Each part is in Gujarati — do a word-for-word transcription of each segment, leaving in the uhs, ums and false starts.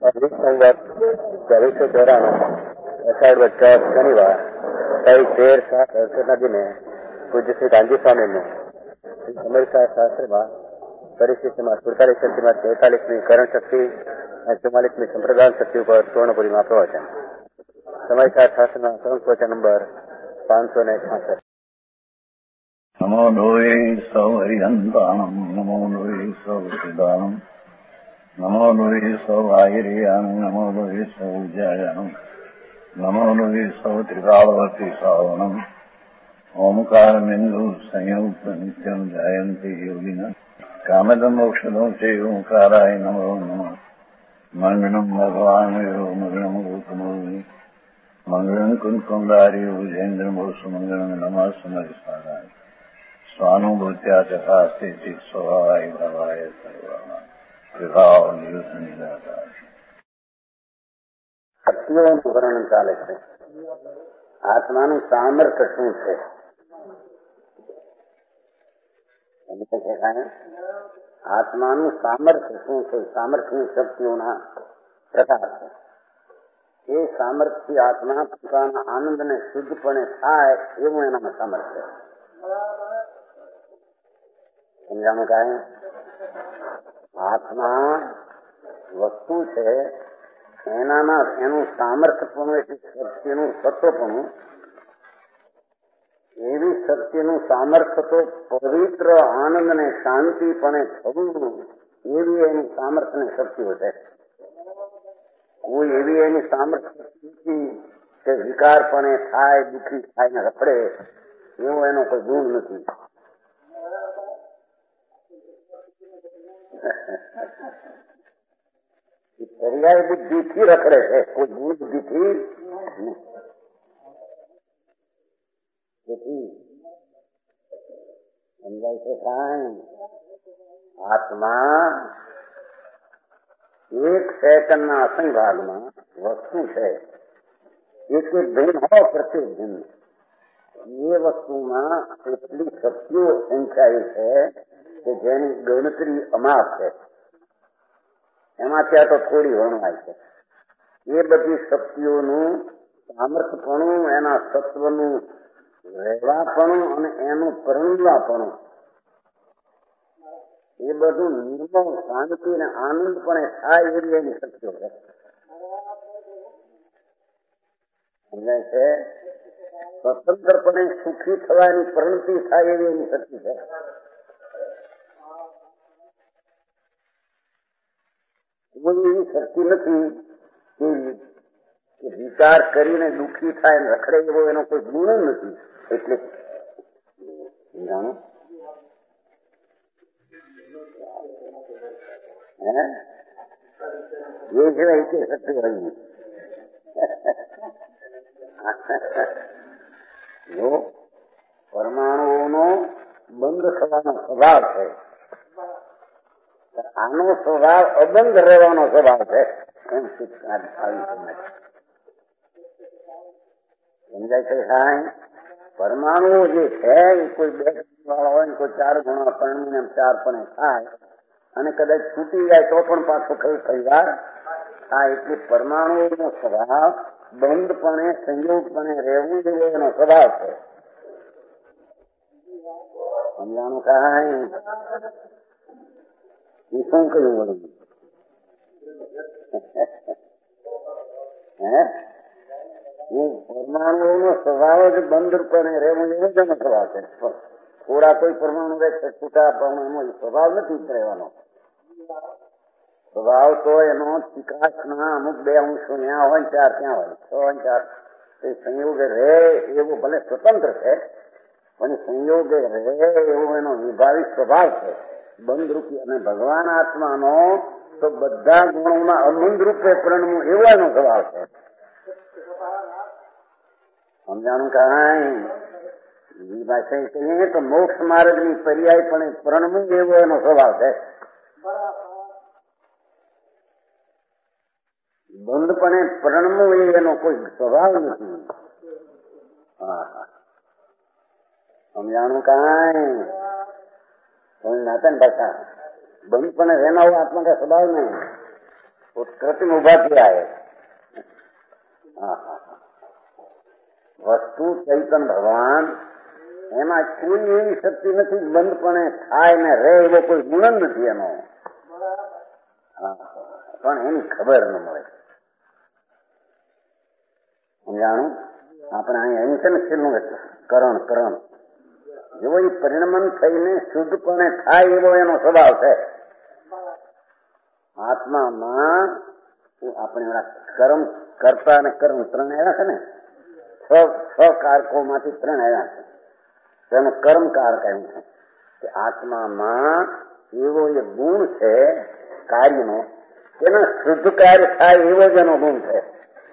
વીસ નવેમ્બર ચોવીસો ચોરાણું અષાઢ વચ્ચા શનિવાર તારીખ તેર સાત અડસઠના દિને પૂજ્ય શ્રી ગાંધી સ્વામીનું અમેરિકા શાસ્ત્રમાં પરિસ્થિતિમાં સુડતાલીસ શક્તિમાં તેતાલીસમી કરણ શક્તિ અને ચુમ્માલીસમી સંપ્રદાન શક્તિ ઉપર પૂર્ણપુરીમાં પ્રવચન. સમાચાર શાસ્ત્રના સંવચન નંબર પાંચસો ને છાસઠ. નમો લોહે સૌ હરિહંતાણમ નમો લોહે સૌ સિદ્ધાણમ નમો લોહે સૌ આહિર્યાન નમો લોહે સૌ જયાનમ નમો લોહે સૌ ત્રિકાળવતી શ્રાવણમ ઓમકાર બિંદુ સંયુક્ત નિત્યમ જયંતી યોગિના કામદમ મોક્ષદમ છે ઓંકારાય નમો નમઃ. મંગળમ ભગવાન મંગળમ ગૌતમોની મંગળમ કુંકુંડારી વિજેન્દ્ર મોસુ મંગળમ નમઃ સમયસ્વારાય સ્વાનુભૂત્યા ચકાસ્તે સ્વભાવાય ભવાય સર્વમાં વિભાવ નિયુત નિરાકાર. શક્તિઓનું વર્ણન ચાલે છે. આત્માનું સામર્થ્ય શું છે? આત્માનું સામર્થ્ય શું છે? સામર્થ્યની શક્તિઓના પ્રકાર છે. એ સામર્થ્ય આત્મા પોતાના આનંદને શુદ્ધપણે થાય એવું એનામાં સામર્થ્ય. સમજાણું કાંઈ? આત્મા વસ્તુ છે, એનામાં એનું સામર્થ્યપણું એટલે શક્તિનું સત્વપણું. એવી શક્તિનું સામર્થ્ય તો પવિત્ર આનંદ ને શાંતિપણે થવું, એવી એની સામર્થ્યની શક્તિઓ છે. કોઈ એવી એની સામર્થ્ય નથી કે વિકારપણે થાય, દુઃખી થાય ને રખડે, એવો એનો કોઈ ગુણ નથી. પર્યાય બુદ્ધિથી રખડે છે, કોઈ ગુણ બુદ્ધિથી નહીં. સમજાય છે કાંઈ? આત્મા એક સેકન્ડના અસંભાગમાં વસ્તુ છે. એક એક ભિન્ન હોય, પ્રત્યેક ભિન્ન. એ વસ્તુમાં એટલી શક્તિઓ સંખ્યાઈ છે કે જેની ગણતરી અમાપ છે. એમાં ત્યાં તો થોડી વણવાય છે. એ બધી શક્તિઓનું સામર્થ્યપણું, એના સત્વનું રહેવાપણું અને એનું પરણવાપણું, એ બધું નિર્મળ શાંતિ અને આનંદપણે થાય એવી એની શક્તિઓ છે. સમજાય છે? સ્વતંત્રપણે સુખી થવાની પ્રવૃત્તિ થાય એવી એની શક્તિ છે. કોઈ એવી શક્તિ નથી કે વિચાર કરીને દુઃખી થાય ને રખડે એવો એનો કોઈ ગુણ નથી. એટલે જાણો એ સિવાય કે શક્તિ હોય. જો પરમાણુઓનો બંધ થવાનો સ્વભાવ છે, આનો સ્વભાવ અબંધ રહેવાનો સ્વભાવ છે. એમ સમજાય છે સાહેબ? પરમાણુઓ જે છે એ કોઈ બે વાળા હોય ને કોઈ ચાર ગુણા પરણીને ચાર પણ થાય અને કદાચ છૂટી જાય તો પણ પાછો કઈ પરિવાર થાય. એટલે પરમાણુઓનો સ્વભાવ બંધપણે સંયોગપણે રહેવું જેવો એનો સ્વભાવ છે. સમજાણું કાંઈ? એ શું કહ્યું વળું? હે એ પરમાણુઓનો સ્વભાવ જ બંધપણે રહેવું એવો જ એનો સ્વભાવ છે. થોડા કોઈ પરમાણુ રહે છે, છૂટા પરમાણુ સ્વભાવ નથી રહેવાનો. સ્વભાવ તો એનો ચિકાસના અમુક બે અંશો ત્યાં હોય, ચાર ત્યાં હોય, છ હોય ચાર. એ સંયોગે રહે એવું ભલે સ્વતંત્ર છે, પણ સંયોગે રહે એવો એનો વિભાવિક સ્વભાવ છે, બંધરૂપી. અને ભગવાન આત્માનો તો બધા ગુણોમાં અબંધ રૂપે પ્રણવું એવો એનો સ્વભાવ છે. સમજાણું કાંઈ? બીજી ભાષા કહીએ તો મોક્ષ માર્ગની પર્યાય પણ પ્રણવું એવો એનો સ્વભાવ છે. બંધપણે પ્રણવું એ એનો કોઈ સ્વભાવ નથી. હા, સમજાણું કાંઈ? નાતન ભાષા બંધપણે રહેનારો આત્મા का स्वभाव नहीं. उत्कृति में उभा किया है। हाँ हाँ वस्तु चैतन भगवान એમાં કોઈ એવી શક્તિ નથી બંધપણે થાય ને રહે એવો કોઈ ગુણ જ નથી એનો, પણ એની ખબર ન મળે. સમજાણું? આપણે અહીંયા એમ છે ને છેલ્લું કરણ કરણ જેવો એ પરિણમન થઈને શુદ્ધપણે થાય એવો એનો સ્વભાવ છે. આત્મામાં આપણે એના કર્મ કરતા અને કર્મ ત્રણ આવ્યા છે ને, છ છ કારકો માંથી ત્રણ આવ્યા છે. તેનો કર્મકાર કહ્યું છે કે આત્મામાં એવો એ ગુણ છે કાર્યનો, તેના શુદ્ધ કાર્ય થાય એવો જ એનો ગુણ છે.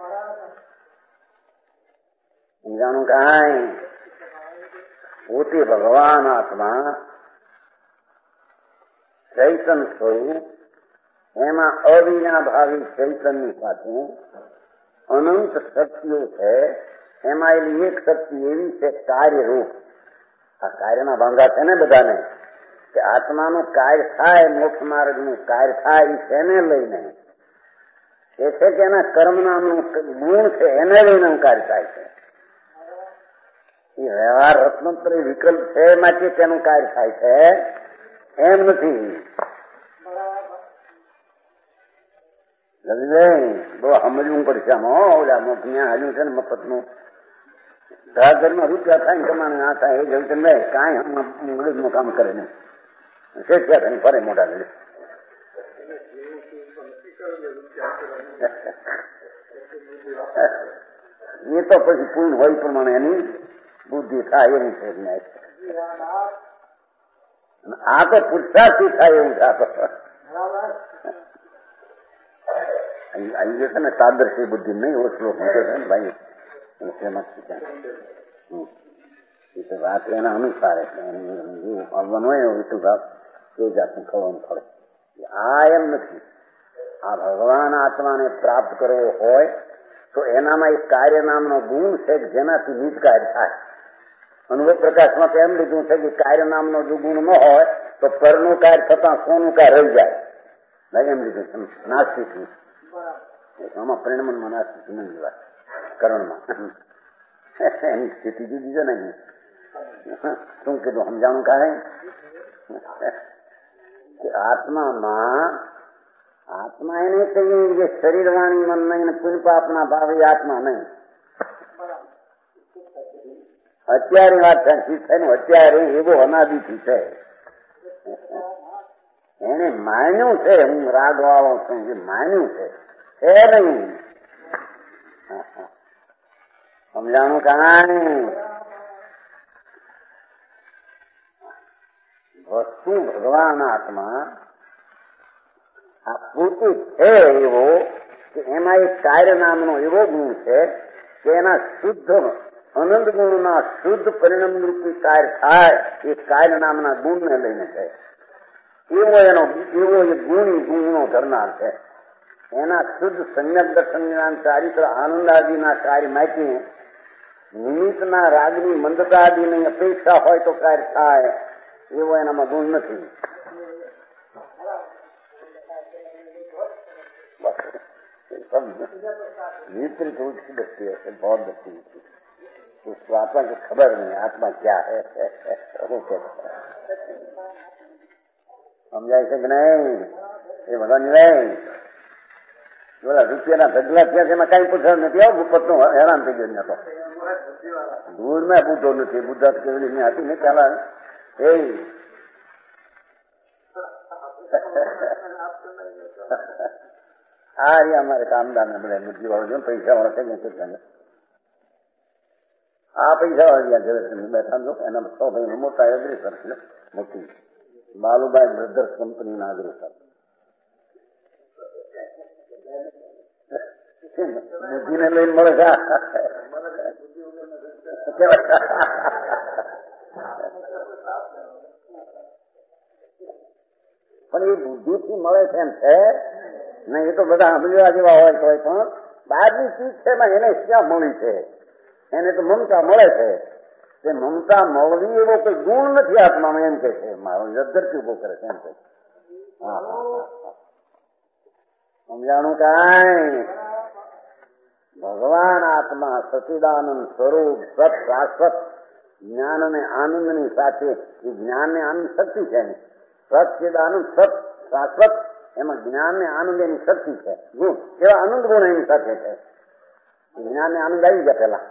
સમજાણું? કાંઈ પોતે ભગવાન આત્મા ચૈતન સ્વરૂપ, એમાં અવિનાભાવી ચૈતનની સાથે અનંત શક્તિઓ છે. એમાં એની એક શક્તિ એવી છે કાર્યરૂપ. આ કાર્યના ભાંગા છે ને બધાને, કે આત્માનું કાર્ય થાય, મોક્ષ માર્ગનું કાર્ય થાય એને લઈને એ છે કે એના કર્મ નામનું ગુણ છે એને લઈને કાર્ય થાય છે. એ વ્યવહાર રત્નોત્તર વિકલ્પ છે માટે તેનું કાર્ય થાય છે એમ નથી. બહુ સમજવું પડશે આમાં. ઓલા મોકન્યા હાલ્યું છે ને મફતનું ઘરમાં રૂપિયા થાય ને કમાને આ થાય એ જવું મેં કાંઈ અંગ્રેજનું કામ કરે નહીં. શેઠિયા થઈને ફરે મોટા ગળે. એ તો પછી પૂર્ણ હોય પ્રમાણે એની બુદ્ધિ થાય એવું છે. આ તો પુરુષાર્થી થાય એવું છે. આ તો અહીં જે છે ને તાદર્શી બુદ્ધિ નહીં એવો શ્લોક મૂકે છે ને ભાઈ. એ તો વાત એના અનુસારે આવવાનું હોય વિષ્ણુભાવ એ જાતનું ખવાનું પડે. આ એમ નથી. આ ભગવાન આત્માને પ્રાપ્ત કરવો હોય તો એનામાં એક કાર્ય નામનો ગુણ છે જેનાથી નિજ કાર્ય થાય. અનુભવ પ્રકાશમાં તો એમ લીધું છે કે કાર્ય નામનો જો ગુણ ન હોય તો પરનું કાર્ય થતા સોનું કાર્ય રહી જાય. ભાઈ એમ લીધું છે નાસ્તિક. આમાં પરિણમનમાં નાસ્તિક નહીં લેવાય. કરણમાં એની સ્થિતિ જુદી છે ને. શું કીધું સમજાણું? કાંઈ કે આત્મામાં આત્મા એને કહીએ કે શરીર વાણી મન નહીં પુન પાપના ભાવે આત્મા નહીં. અત્યારે વાત સાચી છે ને, અત્યારે એવો અનાદિથી છે. એને માન્યું છે હું રાગ વાળો છું, જે માન્યું છે એ નહીં. સમજાણું? કાંઈ વસ્તુ ભગવાન આત્મા આ પોતે છે એવો કે એમાં એક કાર્ય નામનો એવો ગુણ છે કે એના શુદ્ધ અનંત ગુણના શુદ્ધ પરિણામ રૂપી કાર્ય થાય એ કાર્ય નામના ગુણને લઈને છે. એવો એનો એવો એ ગુણી ગુણનો ધરનાર છે. એના શુદ્ધ સંયમ દર્શન જ્ઞાન ચારિત્ર આનંદ આદિના કાર્ય માંથી નિમિત્તના રાગની મંદતા આદિની અપેક્ષા હોય તો કાર્ય થાય એવો એનામાં ગુણ નથી. विपरीत रूप की दृष्टि है, बहुत दृष्टि होती है. उसको आत्मा की खबर नहीं, आत्मा क्या है वो कहता है. समझाय છે કે નહીં? એ બધા નહીં. બોલા રૂપિયાના ઢગલા થયા છે એમાં કઈ પૂછવાનું નથી. આવો ભૂપત નું હેરાન થઈ ગયું. તો દૂર માં બુદ્ધો નથી. બુદ્ધા કેવડી ની હતી ને ચાલા એ આ રહ્યા અમારે કામદાર ને બધા બુદ્ધિ વાળો છે, પૈસા વાળા છે ને. આ પૈસા વાળા જ્યાં બેઠા છો એના છ ભાઈ મોટા અગ્રેસર છે. મોટી બાલુભાઈ બ્રધર્સ કંપની ના અગ્રેસર બુદ્ધિ ને લઈને મળે છે. પણ એ બુદ્ધિ થી મળે છે એમ છે નહીં. એ તો બધા સમજવા જેવા હોય તો પણ બહારની ચીજ છે એમાં એને ક્યાં મળી છે? એને તો મમતા મળે છે. તે મમતા મળવી એવો કોઈ ગુણ નથી આત્મામાં એમ કે છે. મારો જદ્દરથી ઉભો કરે છે એમ કે. સમજાણું કાંઈ? ભગવાન આત્મા સચિદાનંદ સ્વરૂપ સત શાશ્વત જ્ઞાન અને આનંદની સાથે એ જ્ઞાન ને આનંદ શક્તિ છે. સચિદાનંદ સત શાશ્વત એમાં જ્ઞાન ને આનંદ એની શક્તિ છે. ગુણ એવા આનંદ ગુણ એની સાથે છે. જ્ઞાન ને આનંદ આવી ગયા પેલા.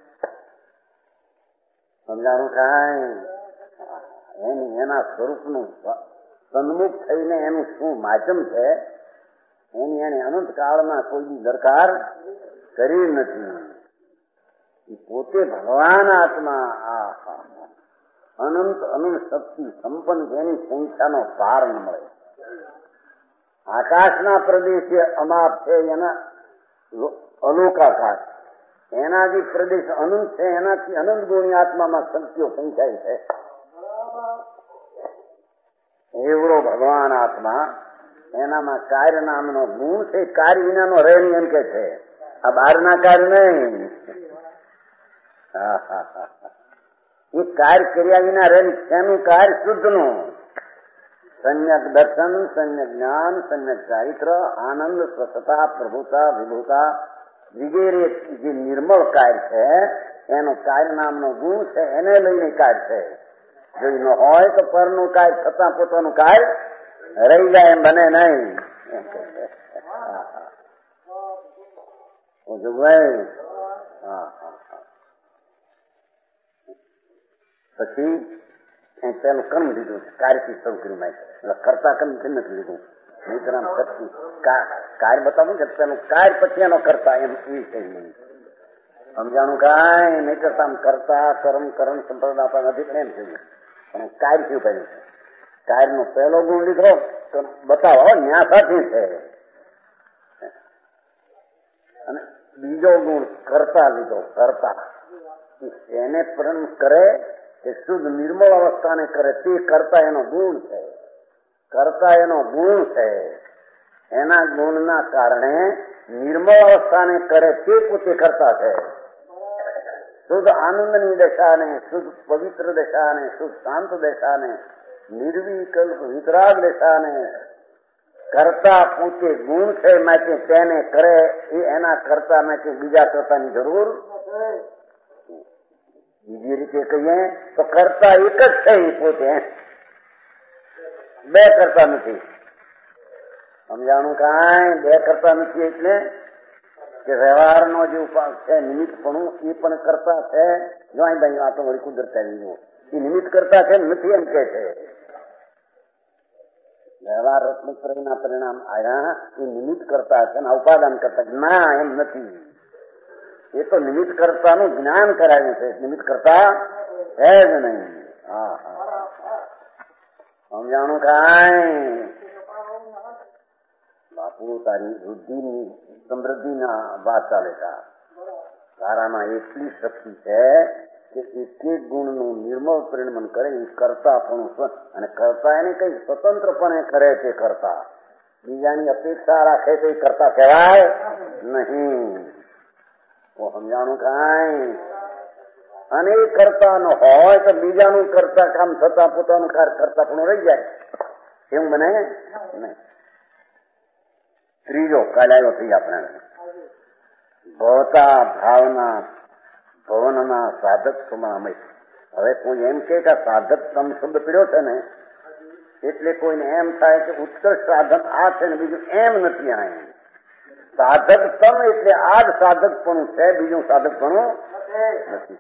સમજાણું કાંઈ? એની એના સ્વરૂપનું સન્મુખ થઈને એનું શું માધ્યમ છે એની એને અનંત કાળમાં કોઈ દરકાર કરી નથી. પોતે ભગવાન આત્મા આ અનંત અનંત શક્તિ સંપન્ન જેની સંખ્યાનો પાર ન મળે. આકાશના પ્રદેશે અમાપ છે એના અલોકાકાશ, એના જે પ્રદેશ અનંત છે એનાથી અનંત ગુણી આત્મામાં શક્તિઓ સંખ્યાય છે. એવડો ભગવાન આત્મા એનામાં કાર્ય નામનો ગુણ છે. કાર્ય વિનાનો રહે નહીં એમ કે છે. આ બહારના કાર્ય નહીં. એ કાર્ય કર્યા વિના રહે. તેનું કાર્ય શુદ્ધનું સમ્યક દર્શન, સમ્યક જ્ઞાન, સમ્યક ચારિત્ર, આનંદ, સ્વચ્છતા, પ્રભુતા, વિભુતા વગેરે જે નિર્મળ કાર્ય છે એનો કાર્ય નામનો ગુણ છે. એને લઈને કાર્ય છે. જો ન હોય તો પરનું કાર્ય છતાં પોતાનું કાર્ય રહી જાય એમ બને નહીં. ભાઈ હા પછી પેલું કર્મ લીધું કાર્યથી શરૂ કર્યું. એટલે કરતા કર્મ થી નથી લીધું. નહીં આમ કરતી કાર્ય બતાવું કે પેલું કાર્ય પછી એનો કરતા એમ એ છે. સમજાણું કાંઈ નહીં કરતા આમ કરતા કર્મ કરણ સંપ્રદાય આપણા નથી પણ એમ થયું. પણ કાર્ય થયું કર્યું છે. કાર્યનો પહેલો ગુણ લીધો તો બતાવો ન્યા સાથી છે. અને બીજો ગુણ કરતા લીધો. કરતા એને પ્રણ કરે કે શુદ્ધ નિર્મળ અવસ્થાને કરે તે કરતા એનો ગુણ છે. કરતા એનો ગુણ છે. એના ગુણના કારણે નિર્મળ અવસ્થાને કરે તે પોતે કરતા છે. શુદ્ધ આનંદની દશાને, શુદ્ધ પવિત્ર દશાને, શુદ્ધ શાંત દશાને, નિર્વિકલ્પ વિતરાગ દશાને કરતા પોતે ગુણ છે. માટે તેને કરે એ એના કરતા માટે બીજા કરતાની જરૂર. બીજી રીતે કહીએ તો કરતા એક જ છે. એ પોતે બે કરતા નથી. સમજાણું કાંઈ? બે કરતા નથી એટલે કે વ્યવહારનો જે ઉપાય છે નિમિત્તપણું એ પણ કરતા છે. જો અહીં ભાઈ આ તો વળી કુદરત આવી ગયો એ નિમિત્ત કરતા છે નથી એમ કે છે. વ્યવહાર રત્નત્રયના પરિણામ આવ્યા એ નિમિત્ત કરતા છે ને ઉપાદાન કરતા ના એમ નથી. એ તો નિમિત્ત કરતાનું જ્ઞાન કરાવ્યું છે. નિમિત્ત કરતા છે જ નહીં. હા હા સમજાણું કાંઈ? બાપુ તારી વૃદ્ધિની સમૃદ્ધિના વાત ચાલે છે. તારામાં એટલી શક્તિ છે કે એક એક ગુણનું નિર્મળ પરિણમન કરે એ કરતા પણ. અને કરતા એને કઈ સ્વતંત્રપણે કરે છે. કરતા બીજાની અપેક્ષા રાખે તો એ કરતા કહેવાય નહીં. સમજાણું કાંઈ? અને એ કરતા ન હોય તો બીજાનું કરતા કામ થતા પોતાનું કાર્ય કરતા પણ રહી જાય. એવું બને નહીં. ત્રીજો કાલે આવ્યો થઈ આપણે ભવતા ભાવના ભવનના સાધકમાં અમય. હવે કોઈ એમ કે સાધક તમ શબ્દ પીડ્યો છે ને એટલે કોઈને એમ થાય કે ઉત્કૃષ્ટ સાધક આ છે ને બીજું એમ નથી. આ સાધક તમ એટલે આ જ સાધકપણું છે, બીજું સાધકપણું નથી.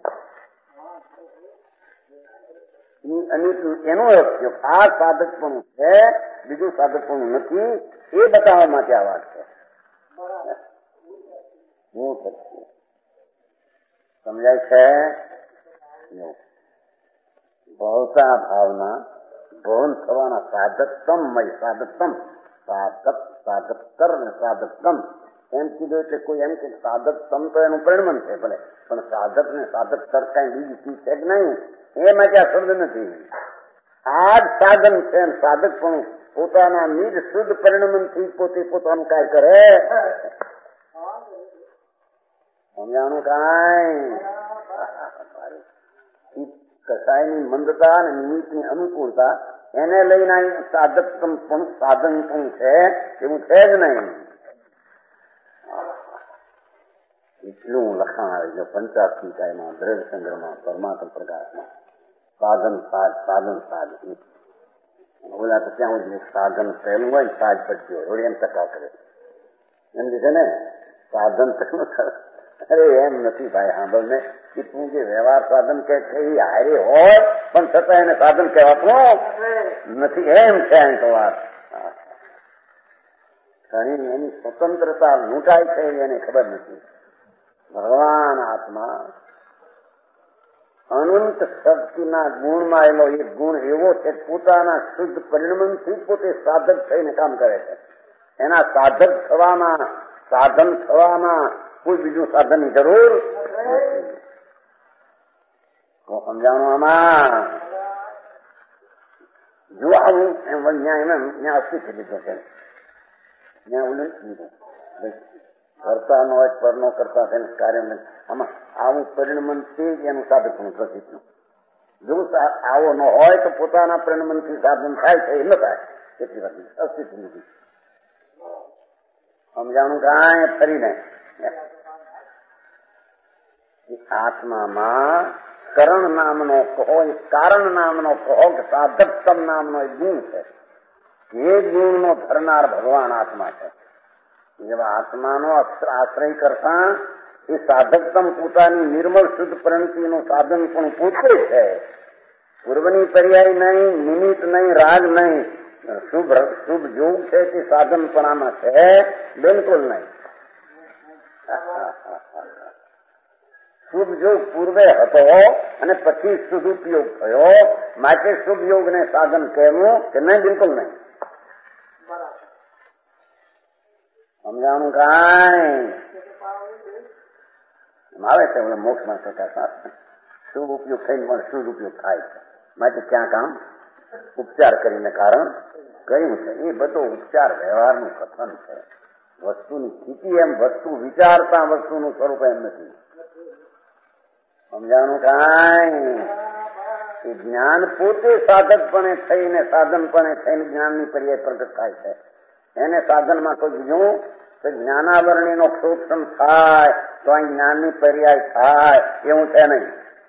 એનો અર્થ છે આ સાધકપણું છે બીજું સાધકપણું નથી એ બતાવવા માટે આ વાત છે. હું સમજાય છે? ભવતા ભાવના ભવન થવાના સાધકતમ મય સાધકતમ સાધક સાધકતર ને સાધકતમ એમ કીધું એટલે કોઈ એમ કે સાધકતમ તો એનું પરિણમન છે ભલે, પણ સાધક ને સાધકતર કઈ બીજી ચીજ છે કે નહીં એ માટે આ શબ્દ નથી. આ જ સાધન છે. સાધક પણ પોતાના નિજ શુદ્ધ પરિણમન થી પોતે પોતાનું કાર્ય કરે. સમજાણું કાંઈ? કસાયની મંદતા અને નિમિત્તની અનુકૂળતા એને લઈને સાધક પણ સાધન પણ છે એવું છે જ નહીં. એટલું લખાણ આવે છે પંચાસી કાયમાં દ્રવ્ય સંગ્રહમાં પરમાત્મ પ્રકાશમાં સાધન સાજ સાધન સાજ બોલા તો ત્યાં સુધી સાધન પહેલું હોય સાજ પછી હોય એમ ટકા કરે એમ છે ને સાધન પહેલું અરે એમ નથી ભાઈ સાંભળ ને કે તું જે વ્યવહાર સાધન કે છે એ હારે હોય પણ છતાં એને સાધન કહેવાતું નથી એમ છે એમ તો વાત ઘણી એની સ્વતંત્રતા લૂંટાય છે એને ખબર નથી. ભગવાન આત્મા અનંત શક્તિના ગુણમાં એનો એક ગુણ એવો છે પોતાના શુદ્ધ પરિણમનથી પોતે સાધક થઈને કામ કરે છે. એના સાધક થવામાં સાધન થવામાં કોઈ બીજું સાધનની જરૂર નથી. સમજાણું આમાં જો આવું એમ ત્યાં એમ ત્યાં અસ્તિત્વ લીધો છે ત્યાં ઓલું લીધું કરતા નો હોય પર નો કરતા તેને કાર્ય આમાં આવું પરિણમનથી જ એનું સાધકનું પ્રતિજ્ઞ જો આવો ન હોય તો પોતાના પરિણમનથી સાધન થાય છે એ ન થાય એટલી વાત અસ્તિત્વ લીધું સમજાણું કાંઈ ફરીને આત્મામાં કરણ નામનો કહો કારણ નામનો કહો કે સાધકતમ નામનો એક ગુણ છે. એ ગુણનો ધરનાર ભગવાન આત્મા છે. જેવા આત્માનો આશ્રય કરતા એ સાધકતમ પોતાની નિર્મળ શુદ્ધ પ્રણતિનું સાધન પણ પૂછે છે. પૂર્વની પર્યાય નહીં, નિમિત્ત નહીં, રાગ નહીં, શુભ શુભ જોગ છે તે સાધન પણ આમાં છે બિલકુલ નહીં. શુભ યોગ પૂર્વે હતો અને પછી શુભ ઉપયોગ થયો માટે શુભ યોગને સાધન કહેવું કે નહીં બિલકુલ નહીં. સમજાણું કાંઈ આવે છે મોક્ષમાં થતા શુભ ઉપયોગ થઈને પણ શુભ ઉપયોગ થાય છે માટે ક્યાં કામ ઉપચાર કરીને કારણ કર્યું છે. એ બધો ઉપચાર વ્યવહારનું કથન છે. વસ્તુની સ્થિતિ એમ વસ્તુ વિચારતા વસ્તુનું સ્વરૂપ એમ નથી. સમજાણું કાંઈ એ જ્ઞાન પોતે સાધકપણે થઈને સાધનપણે થઈને જ્ઞાનની પર્યાય પ્રગટ થાય છે. એને સાધનમાં કોઈ બીજું તો જ્ઞાનાવરણીનો ક્ષોક્ષમ થાય તો અહીં જ્ઞાનની પર્યાય થાય એવું છે નહીં.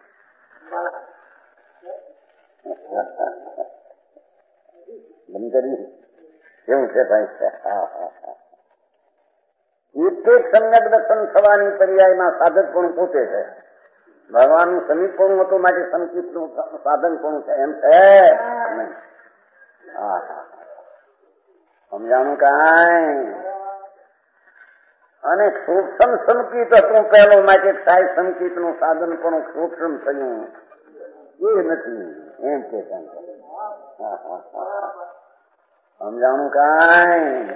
બંધ કરી એવું છે ભાઈ છે. હા હા હા એક એક સમ્યક દર્શન થવાની પર્યાયમાં સાધક પણ પોતે છે. ભગવાનનું સમીપણું હતું માટે સંકિતનું સાધન પણ છે એમ છે. હા હા સમજાણું કાંઈ અને સૂક્ષ્મ સંકિત હતું પહેલો માટે થાય સંકિતનું સાધન પણ સૂક્ષ્મ થયું એ નથી એમ કે સમજાણું કાંઈ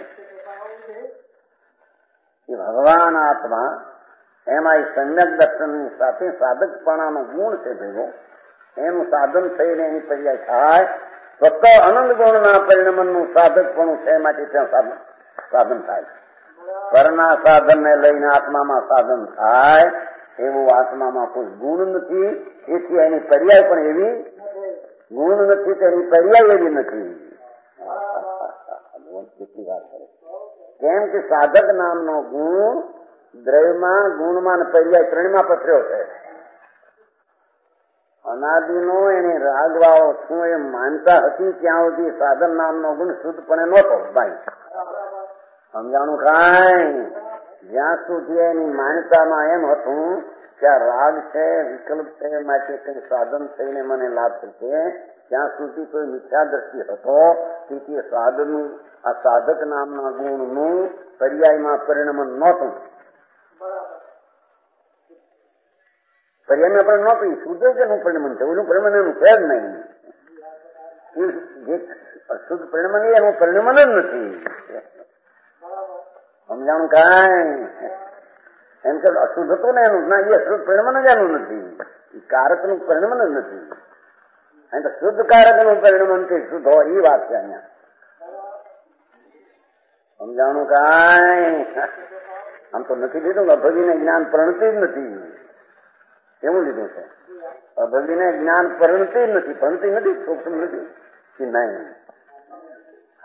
એ ભગવાન આત્મા એમાં એ સમ્યક દર્શનની સાથે સાધકપણાનો ગુણ છે ભેગો એનું સાધન થઈને એની પર્યાય થાય ફક્ત અનંત ગુણના પરિણમનનું સાધકપણું છે માટે ત્યાં સાધન સાધન થાય. પરના સાધનને લઈને આત્મામાં સાધન થાય એવું આત્મામાં કોઈ ગુણ નથી. એથી એની પર્યાય પણ એવી ગુણ નથી તેની પર્યાય એવી નથી. કેટલી વાત કરે કેમ કે સાધક નામનો ગુણ દ્રવ્યમાં ગુણમાં પર્યાય ત્રણમાં પથર્યો છે. અનાદિનો એને રાગવાળો શું એ માનતા હતી ત્યાં સુધી સાધન નામનો ગુણ શુદ્ધપણે નહોતો ભાઈ. સમજાણું કાંઈ જ્યાં સુધી એની માન્યતામાં એમ હતું કે આ રાગ છે વિકલ્પ છે માટે કઈ સાધન થઈને મને લાભ થશે ત્યાં સુધી કોઈ મિથ્યા દ્રષ્ટિ હતો. તેથી સાધનનું આ સાધક નામના ગુણનું પર્યાયમાં પરિણમન નહોતું. પર્યાયમાં પણ નહોતું શુદ્ધ જ એનું પરિણમન છે. ઓલું પરિણમન એનું છે જ નહીં. જે અશુદ્ધ પરિણમન એનું પરિણમન જ નથી. સમજાણું કાંઈ એમ કે અશુદ્ધ હતું ને એનું ના એ અશુદ્ધ પરિણમન જ એનું નથી. એ કારકનું પરિણમન જ નથી. અહીં તો શુદ્ધ કારકનું પરિણમન થી શુદ્ધ હોય એ વાત છે અહીંયા. સમજાણું કાંઈ આમ તો નથી લીધું અભગીને જ્ઞાન પરિણતિ જ નથી એવું લીધું છે. અભગીને જ્ઞાન પરિણતિ જ નથી પરિણતિ નથી સૂક્ષ્મ નથી કે નહીં.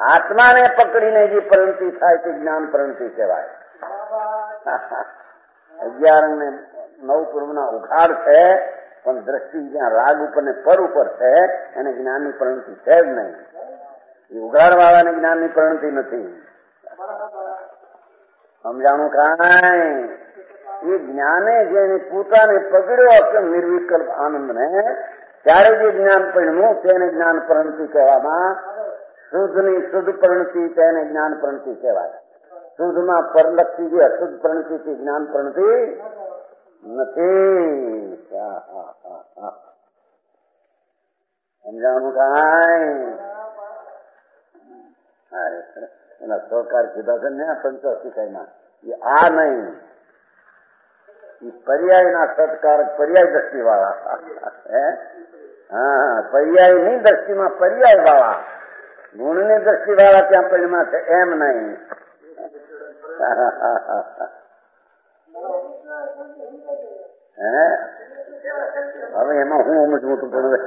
આત્માને પકડીને જે પરિણતિ થાય તે જ્ઞાન પરિણતિ કહેવાય. અગિયાર ને નવ પૂર્વના ઉઘાડ છે, પણ દ્રષ્ટિ જ્યાં રાગ ઉપર ને પર ઉપર છે એને જ્ઞાનની પરિણતિ છે જ નહીં. એ ઉઘાડ વાળાને જ્ઞાનની પરિણતિ નથી. સમજાણું કાંઈ? એ જ્ઞાને જેને પોતાને પકડ્યો હશે નિર્વિકલ્પ આનંદને, ત્યારે જે જ્ઞાન પરિણ્યું તેને જ્ઞાન પરિણતિ કહેવામાં. શુદ્ધની શુદ્ધ પરિણતિ તેને જ્ઞાન પરિણતિ કહેવાય. શુદ્ધમાં પરલક્ષી જે અશુદ્ધ પરિણતિ થી જ્ઞાન પરિણતિ નથી. સમજાણું કાંઈ? એના સહકાર કીધા છે ને પંચોશિકાઈમાં, એ આ નહીં, એ પર્યાયના સત્કારક પર્યાય દ્રષ્ટિ વાળા. હા, પર્યાયની દ્રષ્ટિમાં પર્યાય વાળા, ગુણની દ્રષ્ટિ વાળા ત્યાં પરિણામ છે એમ નહીં. હે હવે એમાં હું સમજવું તું પડે.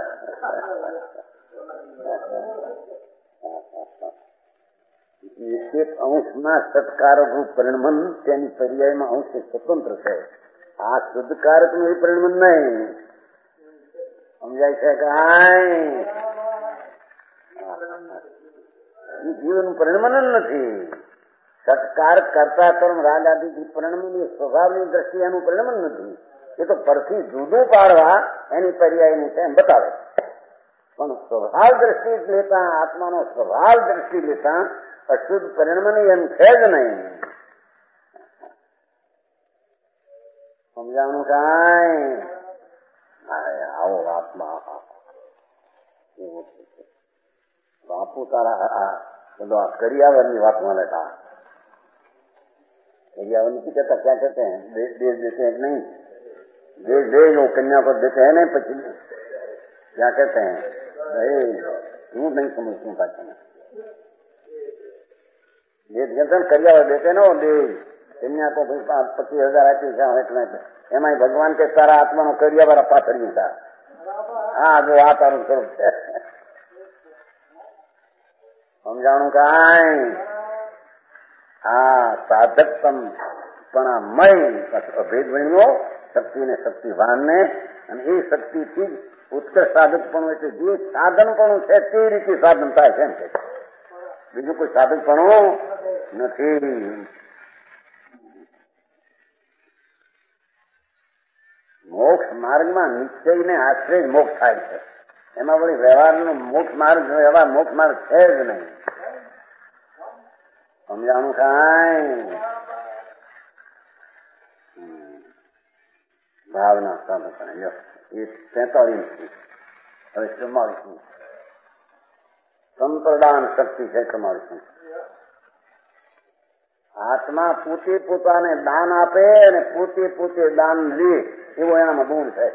એક અંશમાં સત્કારક નું પરિણમન તેની પર્યાયમાં અંશ સ્વતંત્ર છે. આ શુદ્ધકારક નું એ પરિણમન નહીં. સમજાય છે કાંઈ? જીવન પરિણમન જ નથી. સત્કાર કરતા કર્મ રાગ આદિ પરિણમન એ સ્વભાવની દ્રષ્ટિએ એનું પરિણમન નથી. એ તો પરથી જુદું પાડવા એની પર્યાયની છે એમ બતાવે. પણ સ્વભાવ દ્રષ્ટિ લેતા, આત્માનો સ્વભાવ દ્રષ્ટિ લેતા અશુદ્ધ પરિણમન એમ છે જ નહીં. સમજાવવાનું કાંઈ? આવો આત્મા એવું છે. બાપુ તારા બધો આ કરિયાવરની વાતમાં લેતા. करियावर नहीं कहता, क्या कहते हैं? देश देश देते हैं कि नहीं? देश देश वो कन्या को देते हैं नहीं, पची क्या कहते हैं? तू नहीं समझती भाषा में. देश कहते हैं करियावर देते ना, वो देश कन्या को पच्चीस हजार आती है એટલે એમાં ભગવાન કે તારા આત્માનો કરિયાવર પાથર્યું હતા. હા, જો આ તારું સ્વરૂપ છે. સમજાણું કાંઈ? આ સાધકતમ પણ આ મય અભેદ વણ્યો શક્તિ ને શક્તિવાન ને, અને એ શક્તિથી જ ઉત્કર્ષ સાધકપણું એટલે જે સાધનપણું છે તે રીતે સાધન થાય છે એમ કે બીજું કોઈ સાધકપણું નથી. મોક્ષ માર્ગમાં નિશ્ચયને આશ્રય જ મોક્ષ થાય છે. એમાં વળી વ્યવહારનો મોક્ષ માર્ગ વ્યવહાર મોક્ષ માર્ગ છે જ નહીં. સમજાણું કાંઈ? ભાવના સાધન એ તેતાલીસ થી હવે ચુમ્માલીસમી સંપ્રદાન શક્તિ છે. ચુમ્માલીસમી આત્મા પોતે પોતાને દાન આપે અને પોતે પોતે દાન લે એવો એનામાં ગુણ છે.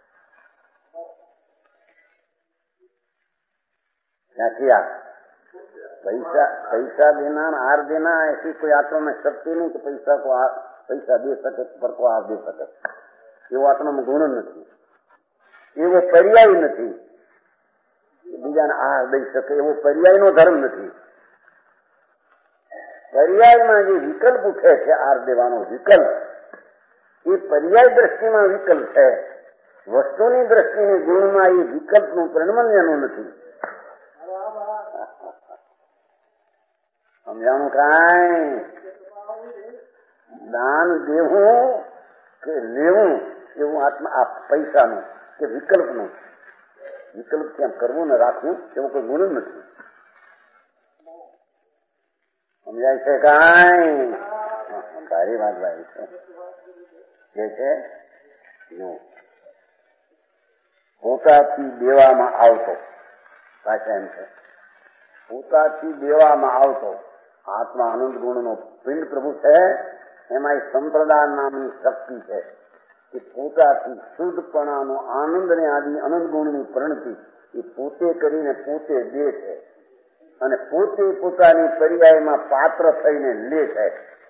ક્યાંથી આ पैसा पैसा देना हार देना ऐसी कोई आत्मा में शक्ति नहीं कि पैसा को आ, पैसा दे सके पर को आप दे सके. એવો આત્મામાં ગુણ નથી. એવો પર્યાય નથી. બીજાને આ દઈ શકે એવો પર્યાયનો ધર્મ નથી. પર્યાયમાં જે વિકલ્પ ઉઠે છે આર દેવાનો વિકલ્પ, એ પર્યાય દ્રષ્ટિમાં વિકલ્પ છે. વસ્તુની દ્રષ્ટિની ગુણમાં એ વિકલ્પનું પરિણમન એનું નથી. સમજાણું કાંઈ? દાન દેવું કે લેવું એવું આત્મા આ પૈસાનું કે વિકલ્પનું વિકલ્પ ત્યાં કરવું ને રાખવું એવો કોઈ ગુણ નથી. સમજાય છે કાંઈ? તારી વાત ભાઈ છે જે છે પોતાથી દેવામાં આવતો પાછા એમ છે પોતાથી દેવામાં આવતો આત્મા આનંદ ગુણનો પિંડ પ્રભુ છે. એમાં એ સંપ્રદાન નામની શક્તિ છે કે પોતાથી શુદ્ધપણાનો આનંદ ને આદિ અનંત ગુણની પરિણતિ એ પોતે કરીને પોતે દે છે અને પોતે પોતાની પર્યાયમાં પાત્ર થઈને લે છે.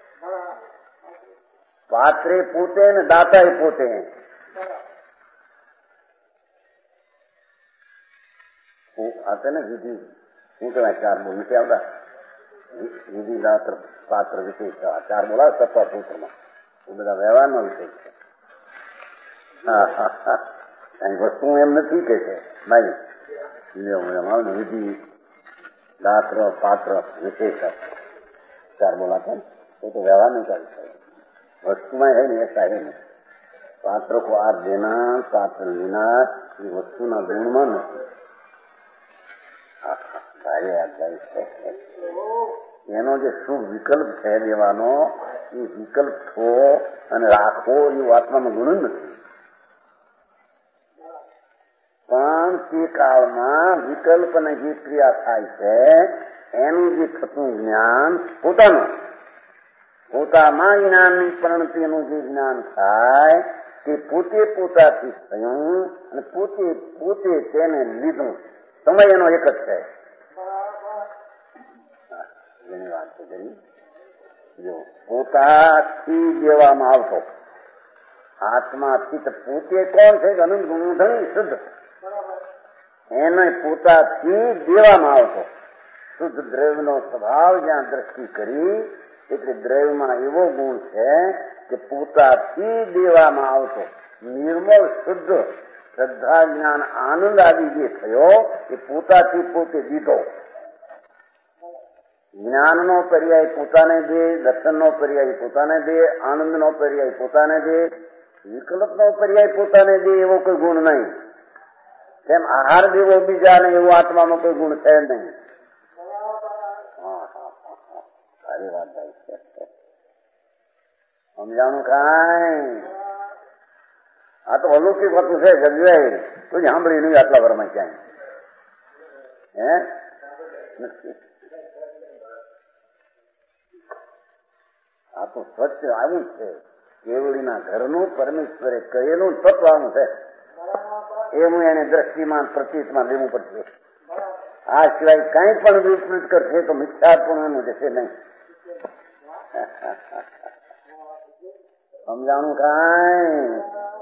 પાત્રે પોતે ને દાતા પોતે. આ છે ને વિધિ શું કહેવાય? ચાર બોલ નથી આવતા? વિધિ દાત્ર પાત્ર વિશેષ ચાર બોલા સત્તા સૂત્રમાં એ બધા વ્યવહારનો વિષય છે. હા હા હા કઈ વસ્તુ એમ નથી કે છે ભાઈ વિધિ દાત્ર પાત્ર વિશેષ ચાર બોલાતા એ તો વ્યવહાર नहीं कर वस्तु में है नहीं ऐसा है नहीं. पात्र को आप देना पात्र लेना ये वस्तु ना गुण में नहीं. ભારે આધાર છે એનો જે શું વિકલ્પ છે દેવાનો એ વિકલ્પ થવો અને રાખવો એ આત્માનો ગુણ જ નથી. પણ તે કાળમાં વિકલ્પ અને જે ક્રિયા થાય છે એનું જે થતું જ્ઞાન પોતાનું પોતામાં જ્ઞાનની પરિણતિનું જે જ્ઞાન થાય તે પોતે પોતાથી થયું અને પોતે પોતે તેને લીધું. સમય એનો એક જ છે. એની વાત છે કરી જો પોતાથી દેવામાં આવતો આત્માથી તો પોતે કોણ છે અનંત ગુણધણી શુદ્ધ એને પોતાથી દેવામાં આવતો શુદ્ધ દ્રવ્યનો સ્વભાવ જ્યાં દ્રષ્ટિ કરી એટલે દ્રવ્યમાં એવો ગુણ છે કે પોતાથી દેવામાં આવતો નિર્મળ શુદ્ધ શ્રદ્ધા જ્ઞાન આનંદ આદિ જે થયો એ પોતાથી પોતે દીધો. જ્ઞાનનો પર્યાય પોતાને દે, દર્શનનો પર્યાય પોતાને દે, આનંદનો પર્યાય પોતાને દે, વિકલ્પનો પર્યાય પોતાને દે એવો કોઈ ગુણ નહીં. તેમ આહાર દેવો બીજાને એવો આત્માનો કોઈ ગુણ છે નહીં. સારી વાત થાય છે. સમજાણું કાંઈ આ તો અલૌકિક હતું છે જગ્યાએ કોઈ સાંભળી નહીં આટલા વરમાં ક્યાંય હે આ તો સ્વચ્છ આવું છે. કેવડીના ઘરનું પરમેશ્વરે કહેલું તત્વ આવું છે. એવું એને દ્રષ્ટિમાં પ્રતીતમાં લેવું પડશે. આ સિવાય કઈ પણ વિપરીત કરશે તો મિથ્યાપણું એનું જશે નહીં. સમજાણું કાંઈ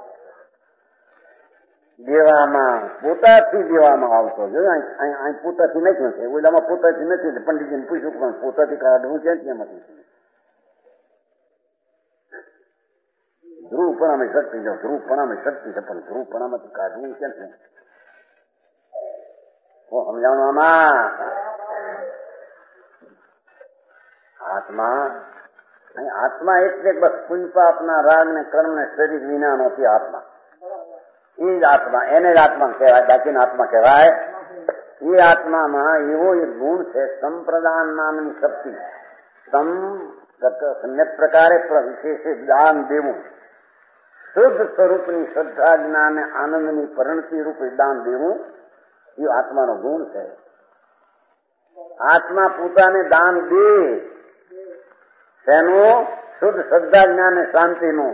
દેવામાં પોતાથી દેવામાં આવતો જો અહીં પોતાથી નથી છે ઓલામાં પોતાથી નથી. પંડિતજીને પૂછ્યું પણ પોતાથી કાઢવું છે એમાંથી ધ્રુવપણામાં શક્તિ છે. ધ્રુવપણામાં શક્તિ છે પણ ધ્રુવપણામાંથી કાઢવું કેમ છે સમજાવવાનું આમાં આત્મા આત્મા એટલે બસ પુણ્ય પાપના રાગ ને કર્મ ને શરીર વિના નથી આત્મા. એ જ આત્મા એને જ આત્મા કહેવાય. બાકીના આત્મા કહેવાય. એ આત્મામાં એવો એક ગુણ છે સંપ્રદાન નામની શક્તિ. સમ્યક પ્રકારે વિશેષ દાન દેવું શુદ્ધ સ્વરૂપની શ્રદ્ધા જ્ઞાન આનંદની પરિણતિ રૂપે દાન દેવું એ આત્માનો ગુણ છે. આત્મા પોતાને દાન દે તેનું શુદ્ધ શ્રદ્ધા જ્ઞાન શાંતિનું.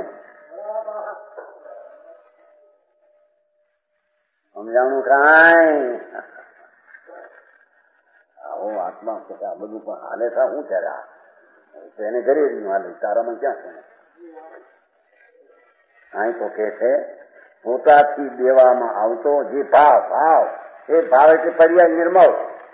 સમજાણું કાંઈ આવો આત્મા કે આ બધું પણ હાલે થા હું ત્યારે એને કરી રહ્યું હાલે તારામાં ક્યાં છે. અહીં તો કે છે પોતાથી દેવામાં આવતો જે ભાવ ભાવ એ ભાવ એટલે પર્યાય નિર્મળ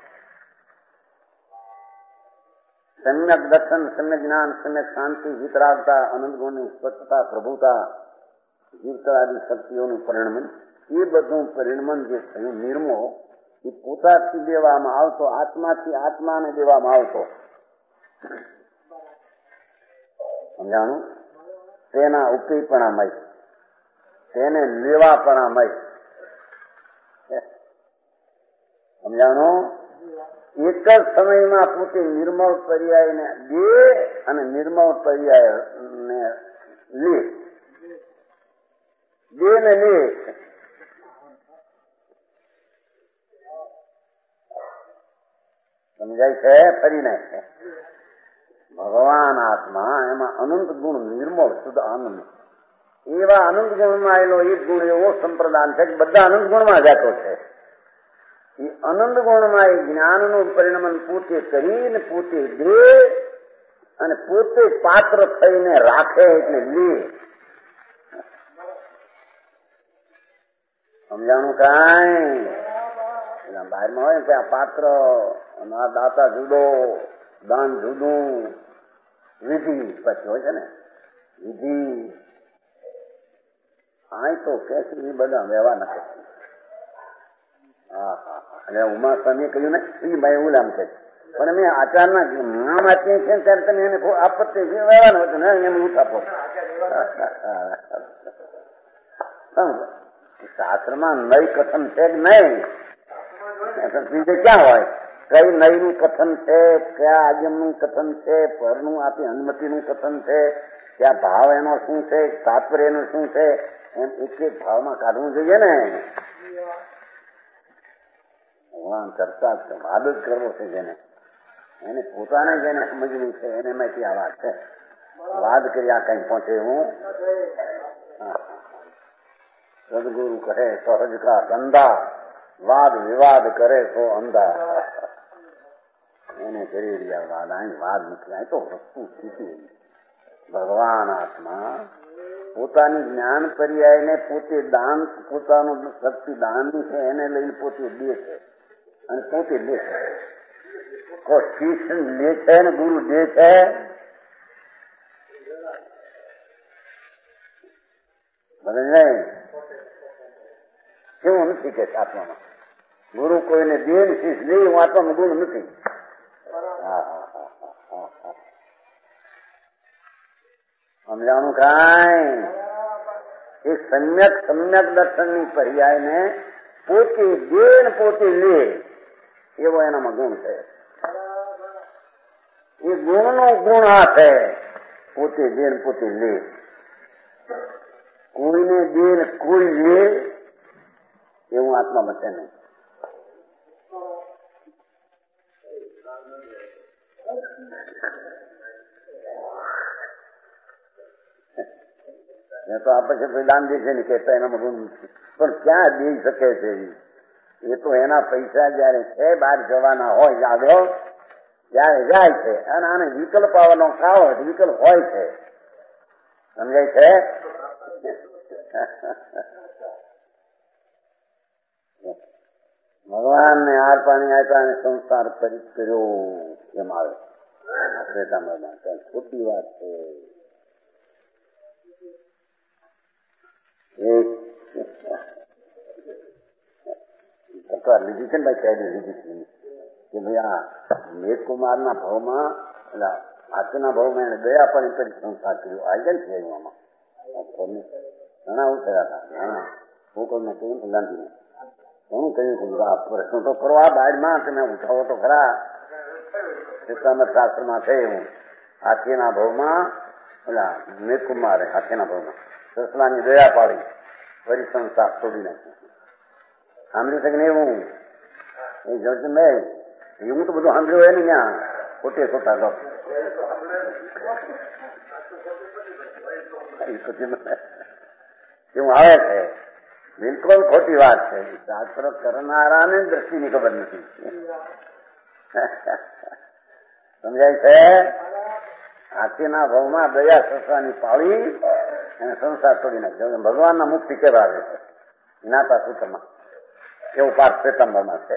સમ્યક દર્શન સમ્યક જ્ઞાન સમ્યક શાંતિ વિતરાગતા અનંત ગુણની સ્વચ્છતા પ્રભુતા જીવતા આદિ શક્તિઓનું પરિણમન એ બધું પરિણમન જે થયું નિર્મો એ પોતાથી દેવામાં આવતો આત્માથી આત્માને દેવામાં આવતો. સમજાણું તેના ઉપીપણામય તેને લેવાપણામય. સમજાણું એક જ સમયમાં પોતે નિર્મળ પર્યાયને દે અને નિર્મળ પર્યાય ને લે દે ને લે. સમજાય છે ફરીને ભગવાન આત્મા એમાં અનંત ગુણ નિર્મળ શુદ્ધ આનંદ એવા અનંત ગુણમાં આવેલો એક ગુણ એવો સંપ્રદાન છે કે બધા અનંત ગુણમાં જતો છે. એ અનંત ગુણમાં એ જ્ઞાનનું પરિણમન પોતે કરીને પોતે દે અને પોતે પાત્ર થઈને રાખે એટલે લે. સમજાણું કાંઈ બહારમાં હોય ને ત્યાં પાત્ર દાતા જુદો દાન જુદું વિધિ પછી હોય છે ને વિધિ આ તો કે બધા વ્યવહાર ન કરતી. હા હા અને ઉમા સ્વામીએ કહ્યું ને એ ભાઈ એવું આમ છે પણ મેં આચારના નામ આપીએ છીએ ત્યારે તમે એને આપત્તિ વ્યવહાર હતો ને એમ હું આપો. શાસ્ત્રમાં નઈ કથન છે કે નહીં? બીજે ક્યાં હોય? કઈ નઈનું કથન છે, કયા આગમનું કથન છે, પરનું આપી અનુમતિનું કથન છે, ક્યાં ભાવ એનો શું છે, તાત્પર્ય એનું શું છે, એમ એક એક ભાવમાં કાઢવું જોઈએ ને. ભગવાન કરતા વાદ જ કરવો છે જેને, એને પોતાને જેને સમજવું છે એને માંથી આ વાત છે. વાદ કર્યા કઈ પહોંચે હું સદગુરુ કહે સહજ કા ધંધા, વાદ વિવાદ કરે તો અંધા. એને કરી રહ્યા વાદ, અહીં વાદ નથી, તો વસ્તુ સ્થિતિ. ભગવાન આત્મા પોતાની જ્ઞાન પર્યાયને પોતે દાન, પોતાનું શક્તિ દાન છે એને લઈને પોતે દે છે અને પોતે લે છે. કોઈ શિષ્ય લે છે ને ગુરુ દે છે. બધે નહીં કેવું નથી કે આત્મામાં ગુરુ કોઈને દે ને શિષ્ય લે, હું આત્મામાં ગુરુ નથી. સમજાણું કાંઈ? એક સમ્યક સમ્યક દર્શનની પર્યાયને પોતે દે ને પોતે લે એવો એનામાં ગુણ છે. એ ગુણનો ગુણ આ છે, પોતે દે ને પોતે લે. કોઈને દે ને કોઈ લે એવું આત્મામાં છે નહીં. તો આપણે દાન દે છે ને કહેતા એનામાં ગુણ નથી, પણ ક્યાં દઈ શકે છે? એ તો એના પૈસા જયારે છે બહાર જવાના હોય આગળ ત્યારે જાય છે, અને આને વિકલ્પ આવવાનો કાવો વિકલ્પ હોય છે. સમજાય છે? ભગવાનને આર પાણી આપ્યા અને સંસાર પરિત કર્યો એમ આવે. ખોટી વાત છે. તકવાર લીધી છે ને ભાઈ, કઈ લીધી છે કે ભાઈ આ મેઘકુમાર ના ભાવમાં એટલે હાથીના ભાવમાં એને દયા પણ કરી સંસાર કર્યો. આવી જાય ને એવામાં ઘણા એવું થયા હતા. ઘણા હું કોઈને કહ્યું ગાંધીને ઘણું કહ્યું કે આ પ્રશ્ન તો કરો, આ બાળમાં તમે ઉઠાવો તો ખરા. શ્રીકામત શાસ્ત્રમાં છે એવું, હાથીના ભાવમાં ઓલા મેઘકુમારે હાથીના ભાવમાં સસલાની દયા પાડી ફરી સંસાર તોડી નાખ્યું. સાંભળ્યું છે કે નહીં? હું એ જજ મેં એવું તો બધું સાંભળ્યું હોય ને ત્યાં ખોટે ખોટા ગપ. એવું આવે છે, બિલકુલ ખોટી વાત છે. શાસ્ત્ર કરનારાને દ્રષ્ટિની ખબર નથી. સમજાય છે? હાથીના ભાવમાં દયા સસાની પાળી અને સંસાર તોડી નાખ્યો. ભગવાનના મુક્તિ કેવા આવે છે? જ્ઞાતા સૂત્રમાં કેવું પાઠ શ્વેતાંબરમાં છે.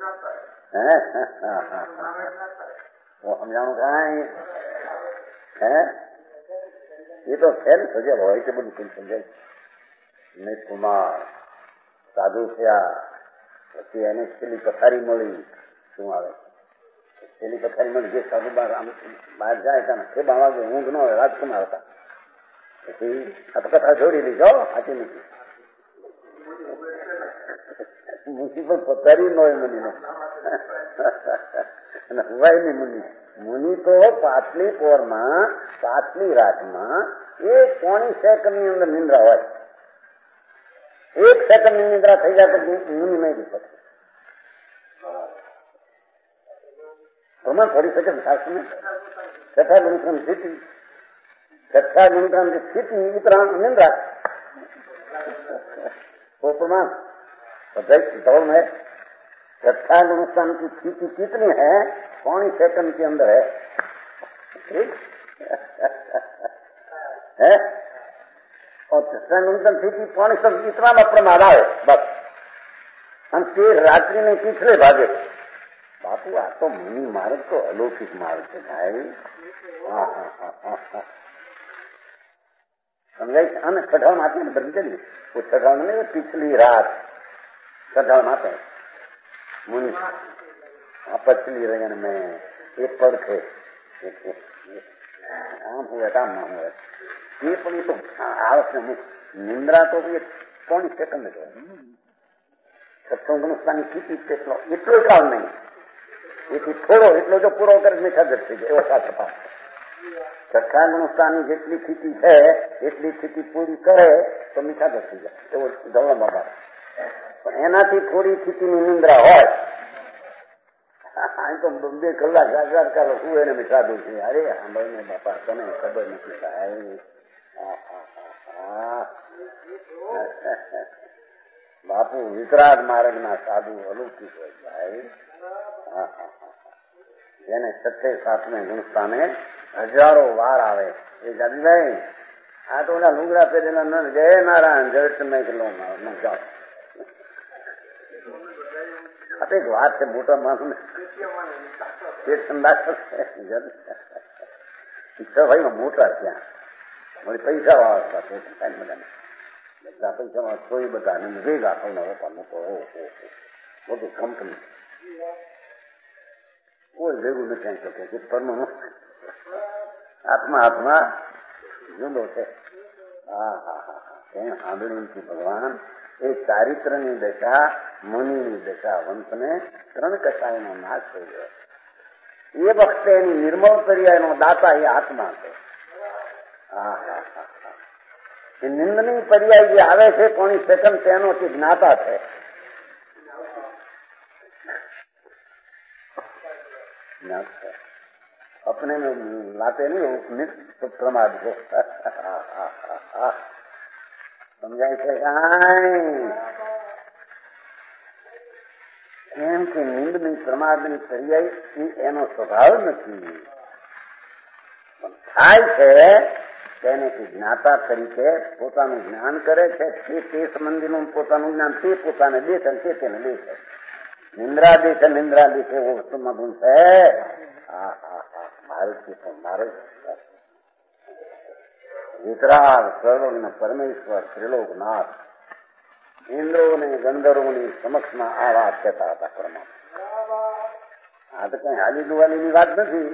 સમજાણું કાંઈ? હે એ તો છે ને સજા હોય છે બધું સમજાય. મેઘ કુમાર સાધુ થયા પછી એને પેલી પથારી મળી. શું આવે પેલી પથારી મળી? જે સાધુ બહાર જાય ત્યાં એ બાવા ઊંઘ ન હોય, રાજકુમાર હતા. પછી આ કથા જોડી લીધો સાચી નથી. મુનિ પણ પથારી ન હોય મુનિને અને હુવાય નહીં મુનિ. મુનિ તો પાછલી પોરમાં પાછલી રાતમાં એક પોણી સેકન્ડની અંદર નિંદ્રા હોય. એક સેકન્ડની નિંદ્રા થઈ જાય તો મુનિ નહીં શકે. પ્રમાણ કરી શકે શાસ્ત્રને. કથા ગુણક્રમ સ્થિતિ, कक्षा गुणक्रम की स्थिति इतना निंदा वो प्रमाण दौड़ में कक्षा गुणक्रम की स्थिति कितनी है? पौनी सेकंड के अंदर है, है? और कक्षा गुणक्रम स्थिति पौनी सब इतना में प्रमाण आए बस हम फिर रात्रि में पिछले भागे। बापू आ तो मुनि मार्ग तो अलौकिक मार्ग है भाई। સમજાય. અને કઢાળ માટે ને બધી કરી કઢાળ ને પીછલી રાત કઢાળ માટે મુનિ આ પછલી રહી મેં એ પડખે આમ હોય આમ ના હોય એ પણ એ તો આળસ ને નિંદ્રા તો એ ત્રણ સેકન્ડ જ હોય. સત્સંગનું સ્થાન સ્થિતિ કેટલો એટલો કાળ નહીં, એથી થોડો એટલો જો પૂરો કરે મીઠાગર થઈ જાય એવો સાચો પાસ. સત્સંગનું સ્થાન જેટલી સ્થિતિ છે એટલી સ્થિતિ પૂરી કરે તો મીઠાગર થઈ જાય એવો ધવળા બાબા. પણ એનાથી થોડી સ્થિતિની નિંદ્રા હોય તો બે કલાક હજાર કાલો હું એને મેં સાધુ છે. અરે સાંભળને બાપા તને ખબર નથી થાય. બાપુ વિતરાગ માર્ગ ના સાધુ અલૌકિક હોય ભાઈ. જેને છઠ્ઠે સાતમે ગુણસ્થાને હજારો વાર આવે એ જાદીભાઈ આ તો ઓલા લુગડા પહેરેલા ન જય નારાયણ જય તમે કેટલો જાઓ. આ એક વાત છે મોટા માણસ પેટ સંદાસ ભાઈ મોટા ત્યાં મારી પૈસા વાળા બધા પૈસા વાળા કોઈ બધા ભેગા થઈને મોટો મોટું કંપની કોઈ ભેગું નથી આવી શકે કે પરનું હાથમાં હાથમાં જુદો છે. હા હા હા હા સાંભળ્યું ભગવાન એ ચારિત્રની દશા મુનિની દશા વંશને ત્રણ કસાયનો નાશ થઈ ગયો. એ વખતે એની નિર્મળ પર્યાયનો દાતા એ આત્મા છે. હા હા હા હા એ નિંદની પર્યાય જે આવે છે કોની સેકન્ડ તેનો તે જ્ઞાતા છે. अपने में लाते नहीं हो प्रमाद को સમજાય છે એમ કે નિંદની પ્રમાદની પર્યાય એનો સ્વભાવ નથી, પણ થાય છે તેને તે જ્ઞાતા તરીકે પોતાનું જ્ઞાન કરે છે. તે સંબંધીનું પોતાનું જ્ઞાન તે પોતાને દે છે તે તેને દે છે. નિંદ્રા દે છે નિંદ્રા દે છે એવો વસ્તુમાં ગુણ છે. હા હા હા મારું છે મારું વિતરાગ સર્વજ્ઞ પરમેશ્વર ત્રિલોકનાથ ઇન્દ્રોને ગંધર્વોની સમક્ષમાં આ વાત કહેતા હતા. પરમાત્મા આ તો કઈ હાલી દુવાલીની વાત નથી.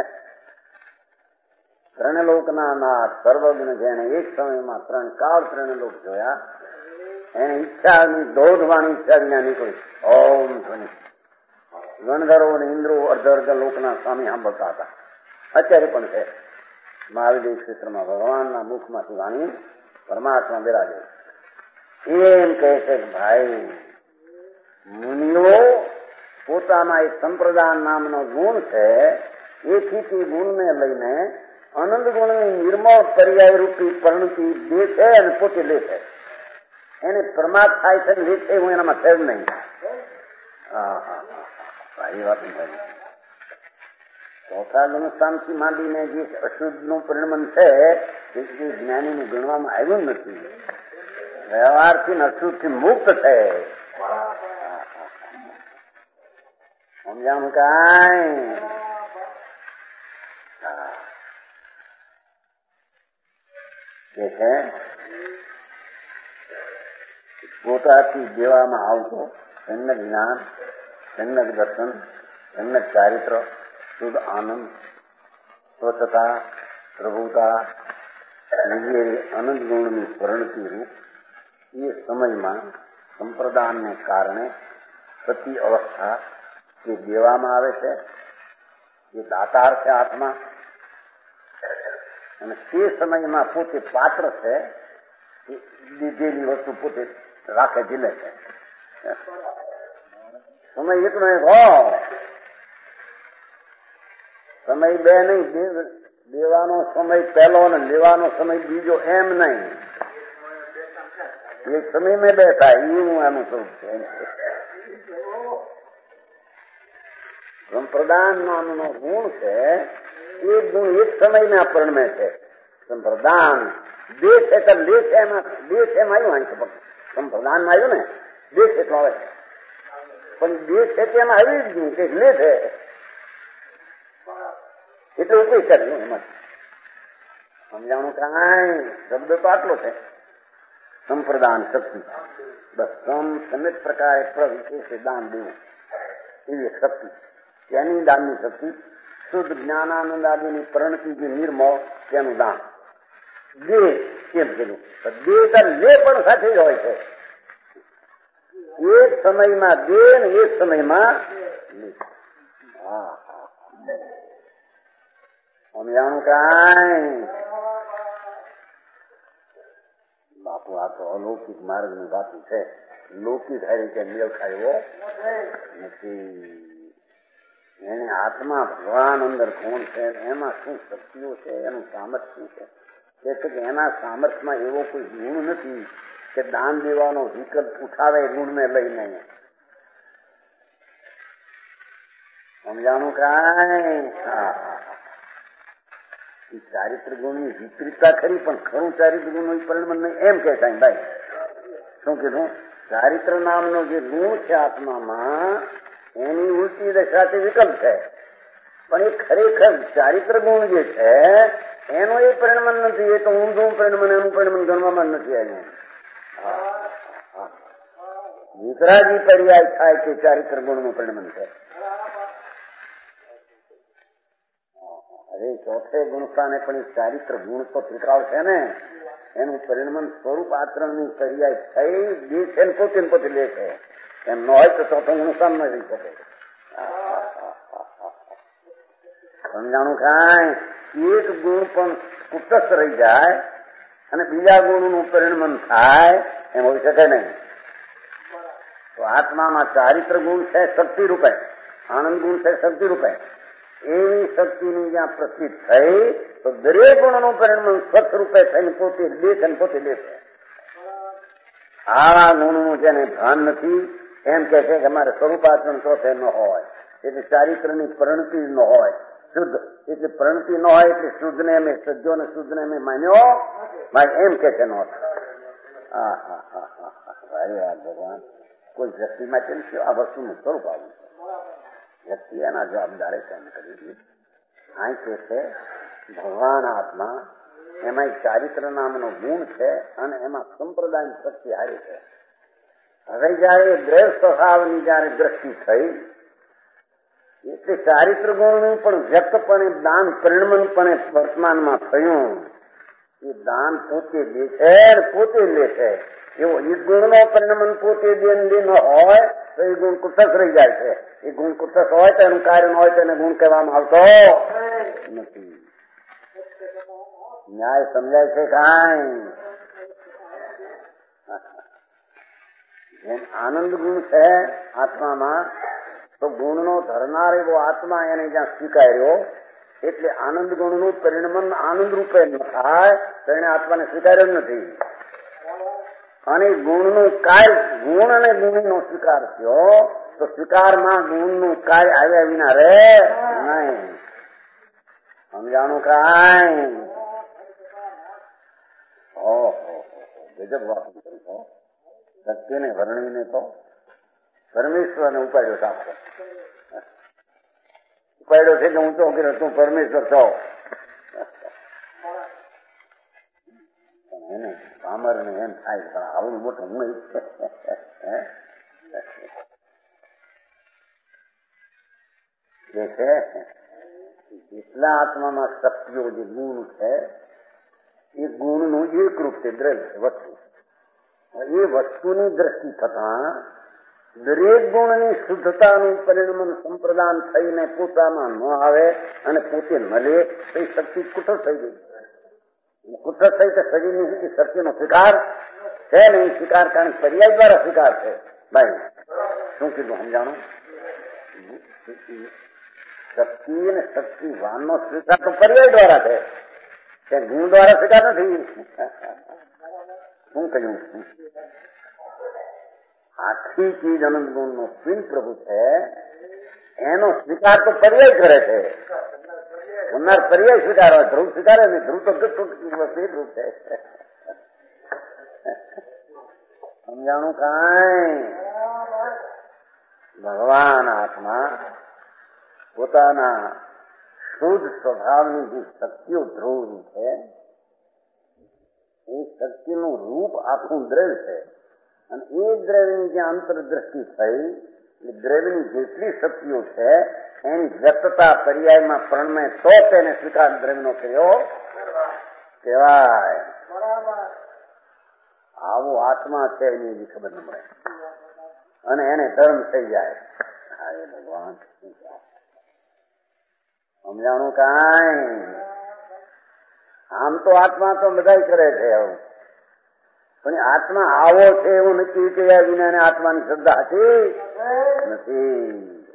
ત્રણલોકના નાથ સર્વજ્ઞ જેને એક સમયમાં ત્રણ કાળ ત્રણલોક જોયા એને ઈચ્છાની દોધવાની ઈચ્છા વિના નીકળી ઓમ ધ્વનિ ગણધરો અને ઇન્દ્રો અર્ધ અર્ધ લોકના સ્વામી સાંભળતા હતા. અત્યારે પણ છે મહાવિદેવ ક્ષેત્રમાં ભગવાનના મુખમાંથી વાણી પરમાત્મા બિરાજે. એમ કહે છે કે ભાઈ મુનિઓ પોતાના એક સંપ્રદાન નામનો ગુણ છે એથી તે ગુણને લઈને અનંત ગુણની નિર્મળ પર્યાય રૂપી પરિણતિ દે છે અને પોતે લે છે. એને પ્રમાદ થાય છે લે છે હું એનામાં છે જ નહીં. હા હા હા એ વાત ભાઈ ચોથા ગુણસ્થાનથી માંડીને જે અશુદ્ધનું પરિણમન છે એ જ્ઞાનીનું ગણવામાં આવ્યું નથી. વ્યવહારથી અશુદ્ધથી મુક્ત છે. સમજાણું કાંઈ કે છે પોતાથી દેવામાં આવતો સમ્યક જ્ઞાન સમ્યક દર્શન સમ્યક ચારિત્ર શુદ્ધ આનંદ સ્વચ્છતા પ્રભુતા વગેરે અનંત ગુણની પરિણતિ રૂપ એ સમયમાં સંપ્રદાનને કારણે પ્રતિ અવસ્થા જે દેવામાં આવે છે એ દાતાર છે આત્મા અને તે સમયમાં પોતે પાત્ર છે એ દીધેલી વસ્તુ પોતે રાખે ઝીલે છે. સમય એટલો એક હો સમય બે નહીં દેવાનો સમય પહેલો ને લેવાનો સમય બીજો એમ નહીં. એક સમય મેં બેઠા એવું એનું સ્વરૂપ છે. સંપ્રદાન નામનો ગુણ છે એ ગુણ એક સમયના પરિણમે છે. સંપ્રદાન દેશ એટલે લે છે એમાં દેશ એમ આવ્યું અહીં છે સંપ્રદાનમાં આવ્યું ને દેશ એટલો આવે છે પણ દેશ છે એમાં આવી જ ગયું કે લે છે એટલે ઉપયોગ કર્યું એમાં સમજાણું કાંઈ શબ્દ તો આટલો છે, સંપ્રદાન શક્તિ. બસ સમ સમિત પ્રકારે પ્રવિશેષે દાન દેવું એવી એક શક્તિ. તેની દાનની શક્તિ શુદ્ધ જ્ઞાનાનંદ આદિની પ્રણતિ જે નિર્મળ તેનું દાન. બે કેમ કીધું? બે લે પણ સાથે જ હોય છે. એક સમયમાં દે ને એક સમયમાં સમજાણું કાંઈ? બાપુ આ તો અલૌકિક માર્ગની વાતું છે. લૌકિક હારી કે મેળ ખાયો નથી. એને આત્મા ભગવાન અંદર કોણ છે, એમાં શું શક્તિઓ છે, એનું સામર્થ્ય છે. તે છે કે એના સામર્થ્યમાં એવો કોઈ ગુણ નથી કે દાન દેવાનો વિકલ્પ ઉઠાવે ગુણને લઈને. સમજાણું કાંઈ? ચારિત્ર ગુણની વિપરીતતા ખરી, પણ ખરું ચારિત્ર ગુણનું પરિણામ નહીં એમ કે સાંઈ ભાઈ. શું કીધું? ચારિત્ર નામનો જે ગુણ છે આત્મામાં, એની ઉલટી દશાથી વિકલ્પ છે. પણ એ ખરેખર ચારિત્ર ગુણ જે છે એનો એ પરિણામ નથી. એ તો ઊંધું પરિણામ, એનું પરિણામ ગણવામાં નથી આવ્યું. વિતરાજી પર્યાય થાય કે ચારિત્ર ગુણનું પરિણામ છે. અરે ચોથે ગુણસ્થાને પણ એ ચારિત્ર ગુણ તો ત્રિકાળ છે ને, એનું પરિણામ સ્વરૂપ આચરણની પર્યાય થઈ બે છે ને પોતે પોતે લે છે. એમ ન હોય તો ચોથો ગુણસ્થાન ન રહી શકે. સમજાણું કાંઈ? એક ગુણ પણ કુટસ્થ રહી જાય અને બીજા ગુણનું પરિણામ થાય એમ હોઈ શકે નહીં. તો આત્મામાં ચારિત્ર ગુણ છે શક્તિ રૂપે, આનંદ ગુણ છે શક્તિ રૂપે. એવી શક્તિની જ્યાં પ્રસિદ્ધ થઈ તો દરેક ગુણનું પરિણામ સ્વચ્છ રૂપે થઈને પોતે દે છે ને પોતે લે છે. આવા ગુણનું જેને ભાન નથી એમ કે છે કે અમારે સ્વરૂપાચરણ ચોથે ન હોય, એટલે ચારિત્રની પ્રણતિ ન હોય. શુદ્ધ એટલે પ્રણતિ ન હોય એટલે શુદ્ધ ને અમે સજ્જો ને શુદ્ધ ને અમે માન્યો ભાઈ એમ કે છે. નો હા હા હા હા ભાઈ વાત ભગવાન કોઈ વ્યક્તિ માટે આ વસ્તુનું સ્વરૂપ આવ્યું છે. વ્યક્તિ એના જવાબદારે કામ કરી દીધું. આ કે છે ભગવાન આત્મા, એમાં ચારિત્ર નામનો ગુણ છે અને એમાં સંપ્રદાય શક્તિ હારી છે. હવે જયારે દ્રવ સ્વભાવની જયારે દ્રષ્ટિ થઈ એટલે ચારિત્ર ગુણનું પણ વ્યક્તપણે દાન પરિણમનપણે વર્તમાનમાં થયું. એ દાન પોતે દે છે પોતે લે છે. એવો એ ગુણનો પરિણમન પોતે દે ન હોય તો એ ગુણ કુટસ્થ રહી જાય છે. એ ગુણ કુટસ્થ હોય તો એનું કાર્ય ન હોય તો એને ગુણ કહેવામાં આવતો નથી. ન્યાય સમજાય છે કાંઈ? જેમ આનંદ ગુણ છે આત્મામાં, તો ગુણનો ધરનાર એવો આત્મા એને જ્યાં સ્વીકાર્યો એટલે આનંદ ગુણનું પરિણમન આનંદ રૂપે ન થાય તો એને આત્માને સ્વીકાર્યો જ નથી. અને ગુણનું કાર્ય ગુણ અને ગુણનો સ્વીકાર થયો તો સ્વીકારમાં ગુણનું કાર્ય આવ્યા વિના રે નહીં. સમજાણું કાંઈ? ઓહો ગજબ વાત કરી છો. સત્યને વર્ણીને તો પરમેશ્વરને ઉપાડ્યો સાચો ઉપાડ્યો છે કે હું તો કે તું પરમેશ્વર છો. એને પામર ને એમ થાય પણ આવું મોટું હું જે છે જેટલા આત્મામાં શક્તિઓ જે ગુણ છે એ ગુણનું એકરૂપ છે દ્રવ્ય છે વસ્તુ. એ વસ્તુની દ્રષ્ટિ થતા દરેક ગુણની શુદ્ધતાનું પરિણામ સંપ્રદાન થઈને પોતામાં ન આવે અને પોતે ન લે તો એ શક્તિ કુટસ્થ થઈ ગઈ. કુટસ્થ થઈ તો શરીરની શક્તિનો સ્વીકાર છે ને, એ સ્વીકાર કારણ પર્યાય દ્વારા સ્વીકાર છે. ભાઈ શું કીધું સમજાણું? શક્તિ અને શક્તિવાનનો સ્વીકાર તો પર્યાય દ્વારા છે, તે ગુણ દ્વારા સ્વીકાર નથી. શું કહ્યું? આખી ચીજ અનંત ગુણ નો સ્વીન પ્રભુ છે, એનો સ્વીકાર તો પર્યાય કરે છે. ઉન્નાર પર્યાય સ્વીકાર હોય, ધ્રુવ સ્વીકારે નહીં. ધ્રુવ તો ધ્રુવ છે. સમજાણું કાંઈ? ભગવાન આત્મા પોતાના શુદ્ધ સ્વભાવની જે શક્તિઓ ધ્રુવની છે એ શક્તિનું રૂપ આખું દ્રવ્ય છે અને એ દ્રવ્યની જ્યાં અંતરદ્રષ્ટિ થઈ એટલે દ્રવ્યની જેટલી શક્તિઓ છે એની વ્યક્તતા પર્યાયમાં પ્રણમે તો તેને સ્વીકાર દ્રવ્યનો કર્યો કહેવાય. આવો આત્મા છે એની હજી ખબર ન મળે અને એને ધર્મ થઈ જાય. હા ભગવાન સમજાણું કાંઈ. આમ તો આત્મા તો બધા કરે છે આવું, પણ આત્મા આવો છે એવું નક્કી કર્યા વિના આત્માની શ્રદ્ધા હતી નથી.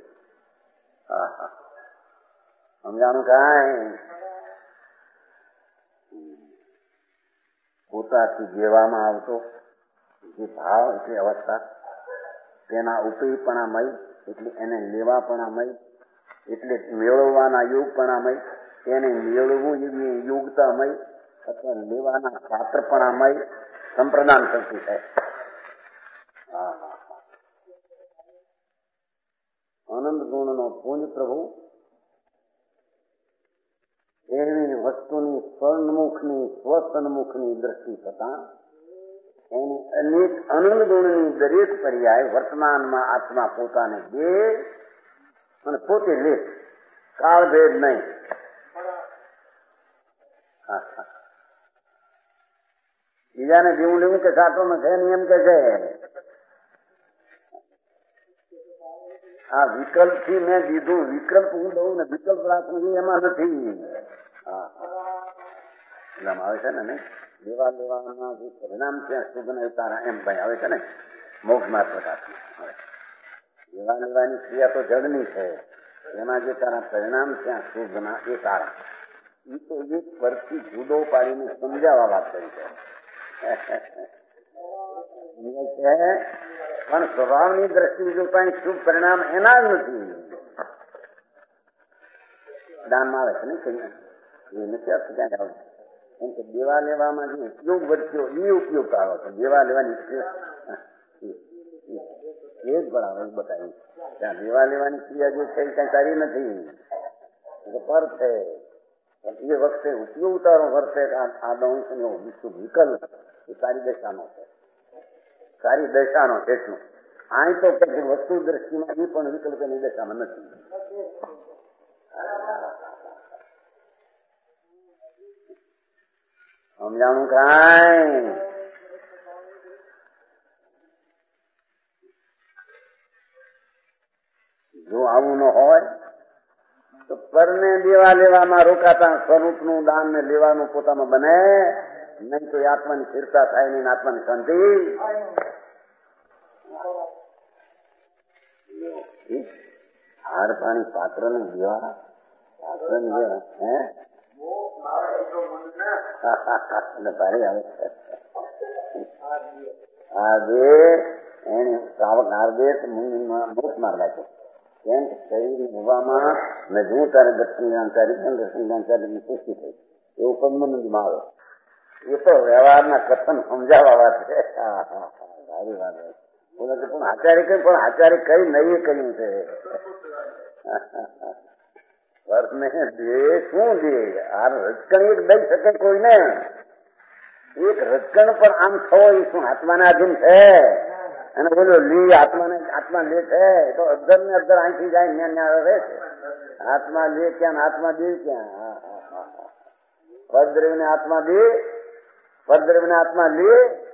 સમજાણું કાંઈ. પોતાથી દેવામાં આવતો જે ભાવ એટલે અવસ્થા તેના ઉપરીપણામય એટલે એને લેવાપણામય એટલે મેળવવાના યોગપણામય તેને મેળવવું એવી યોગતામય અથવા લેવાના પાત્રપણામય સંપ્રદાન શક્તિ છે. આનંદ ગુણનો પુંજ પ્રભુ એવી વસ્તુની સ્વર્ણમુખની સ્વસન્મુખની દ્રષ્ટિ થતા એની અનેક આનંદ ગુણની દરેક પર્યાય વર્તમાનમાં આત્મા પોતાને દે અને પોતે લે, કાળભેદ નહીં. બીજાને જેવું લેવું કે સાચોમાં છે ને એમ કે છે આ વિકલ્પ થી મેં દીધું, વિકલ્પ હું દઉં ને વિકલ્પ રાખવું એમાં નથી. એમ આવે છે ને લેવા લેવાના જે પરિણામ ત્યાં શુભ ને તારા એમ ભાઈ આવે છે ને મોક્ષ માર્ગ પ્રકાશમાં. લેવા લેવાની ક્રિયા તો જડની છે, એમાં જે તારા પરિણામ ત્યાં શુભ ના એ તારા એ તો એક પરથી જુદો પાડીને સમજાવવા વાત કરી છે. પણ સ્વભાવની દ્રષ્ટિએ જોતા શુભ પરિણામ એના જ નથી. દાનમાં આવે છે ને કઈ એ નથી આપતું ક્યાંક આવે એમ કે દેવા લેવામાં જે ઉપયોગ વધ્યો એ ઉપયોગ આવે છે. દેવા લેવાની એ જ ભણાવે એ બતાવી. ત્યાં દેવા લેવાની ક્રિયા જે છે એ કઈ સારી નથી, પર છે. એ વખતે ઉપયોગ તારો વર્તે આ દંશ નો વિકલ્પ એ સારી દશાનો છે, સારી દશાનો એટલું. અહીં તો કઈ વસ્તુ દ્રષ્ટિમાં એ પણ વિકલ્પ એની દશામાં નથી. સમજાણું કાંઈ. જો આવું ન હોય તો પરને દેવા લેવામાં રોકાતા સ્વરૂપનું દાન ને લેવાનું પોતામાં બને નહીં તો આત્માની સ્થિરતા થાય નહીં, આત્માની શાંતિ. હાર પાણી પાત્ર ને દેવા પાત્ર ને દેવા હે ભારે આવે આ દે એને શ્રાવક હાર દે મોક્ષ માર્ગ છે. કેમ શરીર હોવામાં મેં હું તારે દર્શન જાણકારી દર્શન જાણકારી પુષ્ટિ થઈ એવું પદ્મનંદમાં આવે. એ તો વ્યવહારના કથન સમજાવવા વાત છે. સારી વાત બોલે છે પણ આચાર્ય કઈ પણ આચાર્ય કઈ નહીં કર્યું છે. વર્તને દે શું દે? આ રજકણ એક દઈ શકે કોઈને? એક રજકણ પર આમ થવો એ શું આત્માને આધીન છે? અને બોલો લી આત્માને આત્મા લે છે તો અધર ને અધર અહીંથી જાય ન્યા ન્યા રહે છે. આત્મા લે ક્યાં આત્મા દે ક્યાં? પરદ્રવ્ય ને આત્મા દે, પરદ્રવ્ય ને આત્મા લે.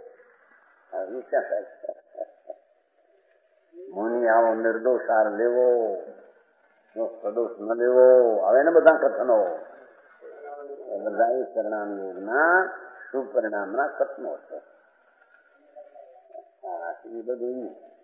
મુનિ આવો નિર્દોષ આર લેવો, સદોષ ન લેવો. આવે ને બધા કથનો બધા પરિણામ યોગના શુભ પરિણામના કથનો છે. એ બધું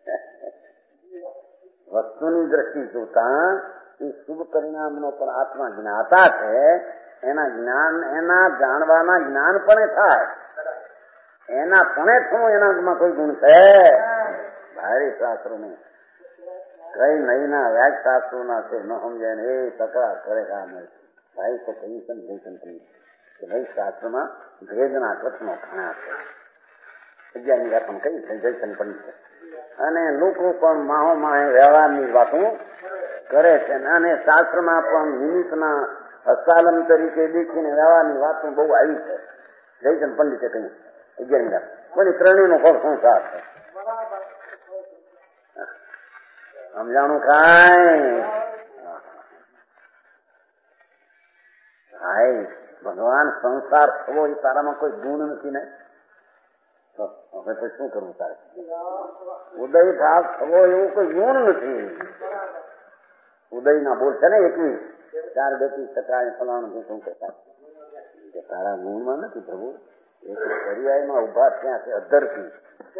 વસ્તુની દ્રષ્ટિ જોતા એ શુભ પરિણામનો પણ આત્મા જ્ઞાતા છે. એના જ્ઞાન એના જાણવાના જ્ઞાન પણ થાય, એના પણ થોડું એનામાં કોઈ ગુણ છે? ભારે શાસ્ત્રો ને કઈ નહીં ના વ્યાજ શાસ્ત્રો ના છે ન સમજાય ને એ તકરાર કરે કામ ભાઈ તો કઈ સમજન કરી કે ભાઈ શાસ્ત્રમાં ભેદના કથનો ઘણા છે. અગિયારની વાત પણ કઈ છે જયસન પણ છે અને લોકો પણ માહો માહે વ્યવહારની વાતો કરે છે અને શાસ્ત્રમાં પણ નિમિત્તના અસાલમ તરીકે દેખીને વ્યવહારની વાતો બહુ આવી છે. જયચંદ પંડિતે કહ્યું અગિયાર બોલી ત્રણેય નો ફળ સંસાર છે. સમજાણું કાંઈ? હાય ભગવાન સંસાર થવો એ તારામાં કોઈ ગુણ નથી ને, હવે પછી શું કરવું તારે? ઉદય ભાવ થવો એવું કોઈ ગુણ નથી. ઉદય ના બોલ છે ને એકવીસ ચાર બેટી સકાય ફલાણું શું કહેતા તારા ગુણમાં નથી પ્રભુ, એ તો પર્યાયમાં ઉભા ત્યાં છે અધરથી.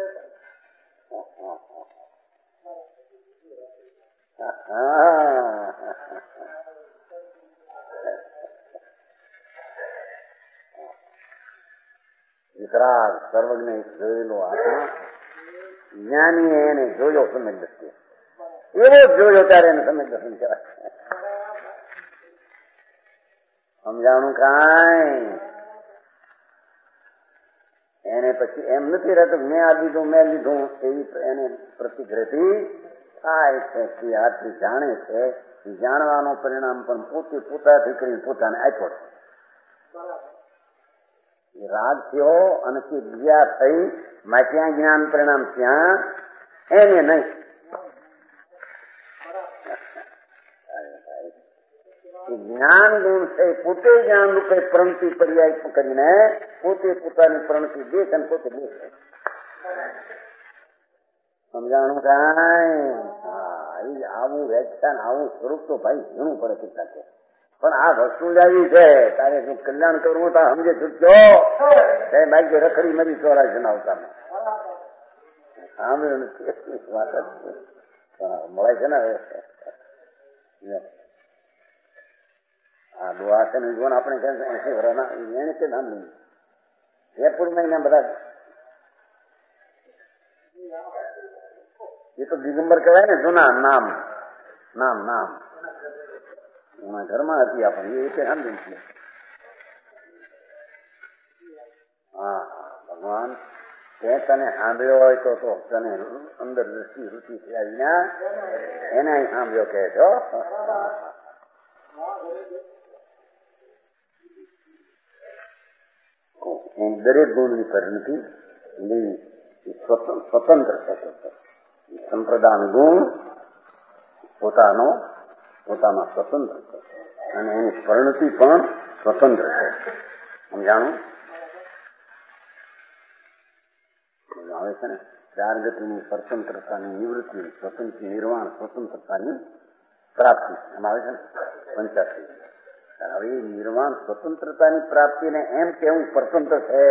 વિતરાગ સર્વજ્ઞ જોયેલો આત્મા જ્ઞાની એને જોયો સમજ દર્શન, એવો જ જોયો ત્યારે એને સમજ દર્શન કહેવાય. સમજાણું કાંઈ? એને પછી એમ નથી રહેતું મેં આ લીધું મેં લીધું એવી એને પ્રતિક્રિયા થાય છે કે આથી જાણે છે. જાણવાનું પરિણામ પણ પોતે પોતાથી કરીને પોતાને આપ્યો છે. રાગ થયો અને તે બીજા થઈ માં ત્યાં જ્ઞાન પરિણામ ત્યાં એને નહીં. જ્ઞાન ગુણ છે પોતે જ્ઞાન રૂપે પ્રણતિ પર્યાય કરીને પોતે પોતાની પ્રણતિ દેખ અને પોતે દેખ. સમજાણું કાંઈ? હા, આવું વ્યાખ્યાન આવું સ્વરૂપ તો ભાઈ ઘણું પડે કેટલા છે. પણ આ વસ્તુ લાવી છે તારે શું કલ્યાણ કરવું તો સમજે છૂટજો બાકી રખડી મરી ચોરાય જણાવતા સાંભળ્યું નથી વાત મળે છે ને. હા દુઆ છે ને જોન આપણે કેમ એસી વરાના એને કે નામ નહીં જયપુર માં બધા એ તો દિગંબર કહેવાય ને જૂના નામ નામ નામ એના ઘરમાં હતી આપણને એ રીતે સમજી છે. હા ભગવાન તે તને સાંભળ્યો હોય તો તો તને અંદર દૃષ્ટિ રૂચિ થયા વિના એને સાંભળ્યો કહે છો. દરેક ગુણની પરિણતિ સ્વતંત્ર છે. સંપ્રદાન ગુણ પોતાનો પોતામાં સ્વતંત્ર છે અને એની પરિણતિ પણ સ્વતંત્ર છે. સમજાણું? આવે છે ને ચાર ગતિની સ્વતંત્રતાની નિવૃત્તિ સ્વતંત્ર નિર્વાણ સ્વતંત્રતાની પ્રાપ્તિ એમ આવે છે ને પંચાસી. હવે નિર્વાણ સ્વતંત્રતાની પ્રાપ્તિને એમ કેવું સ્વતંત્ર છે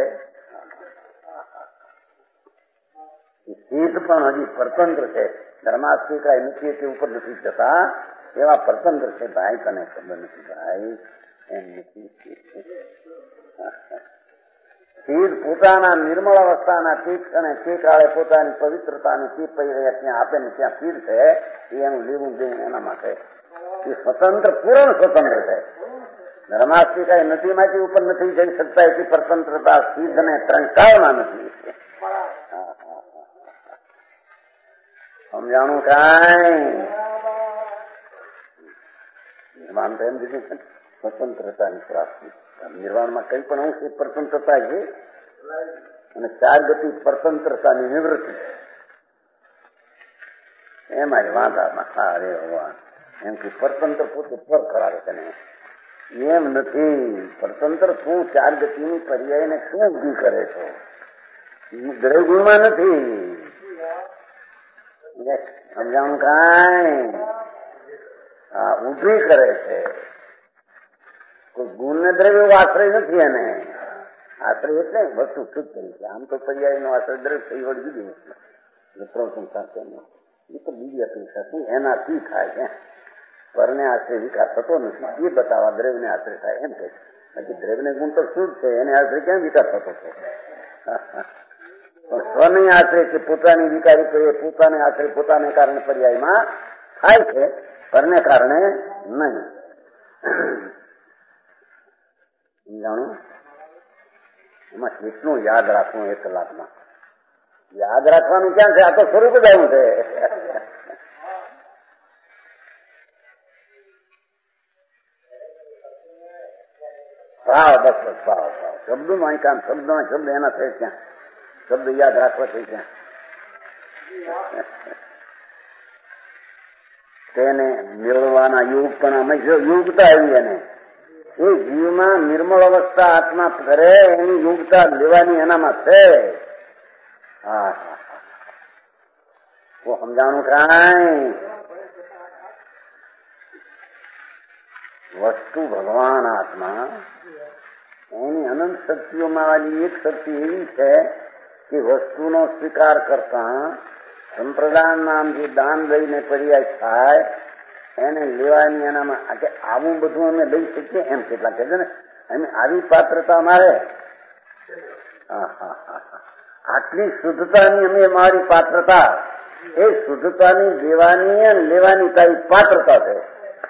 સિદ્ધ પણ હજી સ્વતંત્ર છે. ધર્માસ્તિકા નથી તે ઉપર નથી જતા એવા સ્વતંત્ર છે. ભાઈ તને ખબર નથી ભાઈ એમ નથી. સિદ્ધ પોતાના નિર્મળ અવસ્થાના તે ક્ષણે તે કાળે પોતાની પવિત્રતાની તે પૈ રહ્યા ત્યાં આપે ને ત્યાં સિદ્ધ છે એ એનું લેવું દેવું એના માટે એ સ્વતંત્ર પૂર્ણ સ્વતંત્ર છે. ધર્માસ્તિકા એ નદીમાંથી ઉપર નથી જઈ શકતા એથી સ્વતંત્રતા સિદ્ધને ત્રંકાવના નથી. સમજાણું કાંઈ? નિર્વાણ તો એમ દીધું છે સ્વતંત્રતાની પ્રાપ્તિ. નિર્વાણમાં કઈ પણ અંશે સ્વતંત્રતા છે અને ચાર ગતિ સ્વતંત્રતાની નિવૃત્તિ એમાં જ વાંધામાં. હા રે ભગવાન એમ કે સ્વતંત્ર પોતે પર કરાવે છે ને એમ નથી. સ્વતંત્ર શું ચાર ગતિની પર્યાયને શું ઉભી કરે છો? ગ્રહ ગુણમાં નથી. સમજાણું કાંઈ? હા ઉભી કરે છે. કોઈ ગુણ ને દ્રવ્ય આશ્રય નથી. એને આશ્રય એટલે વસ્તુ શુદ્ધ કરી છે. આમ તો પર્યાય નો આશ્રય દ્રવ્ય થઈ વળી દીધી નથી પ્રસંસા એ તો બીજી અપેક્ષા શું એનાથી થાય છે. પરને આશ્રય વિકાસ થતો નથી એ બતાવવા દ્રવ્યને આશ્રય થાય એમ કે બાકી દ્રવ્યને ગુણ તો શુદ્ધ છે એને આશ્રય કેમ વિકાસ થતો છે? સ્વને આશ્રય કે પોતાની વિકારી કરીએ પોતાને આશ્રય પોતાને કારણે પર્યાયમાં થાય છે પરને કારણે નહીં. જાણું એમાં કેટલું યાદ રાખવું એક કલાકમાં? યાદ રાખવાનું ક્યાં છે? આ તો સ્વરૂપ જ આવું છે. ભાવ બસ બસ ભાવ ભાવ શબ્દોનું અહીં કામ શબ્દો શબ્દ એના થાય ક્યાં શબ્દ યાદ રાખવા થઈ ક્યાં તેને મેળવવાના યુગ પણ અમે જો યુગતા આવી એને એ જીવમાં નિર્મળ અવસ્થા આત્મા કરે એની યુગતા લેવાની એનામાં છે. હા હા સમજાણું કાંઈ વસ્તુ ભગવાન આત્મા એની અનંત શક્તિઓમાં વાળી એક શક્તિ એવી છે કે વસ્તુનો સ્વીકાર કરતા સંપ્રદાન નામથી દાન લઈને પર્યાય થાય એને લેવાની એનામાં આવું બધું અમે લઈ શકીએ એમ કેટલા કહે છે ને અમે આવી પાત્રતા મારે આટલી શુદ્ધતાની અમે મારી પાત્રતા એ શુદ્ધતાની દેવાની અને લેવાની તારી પાત્રતા છે.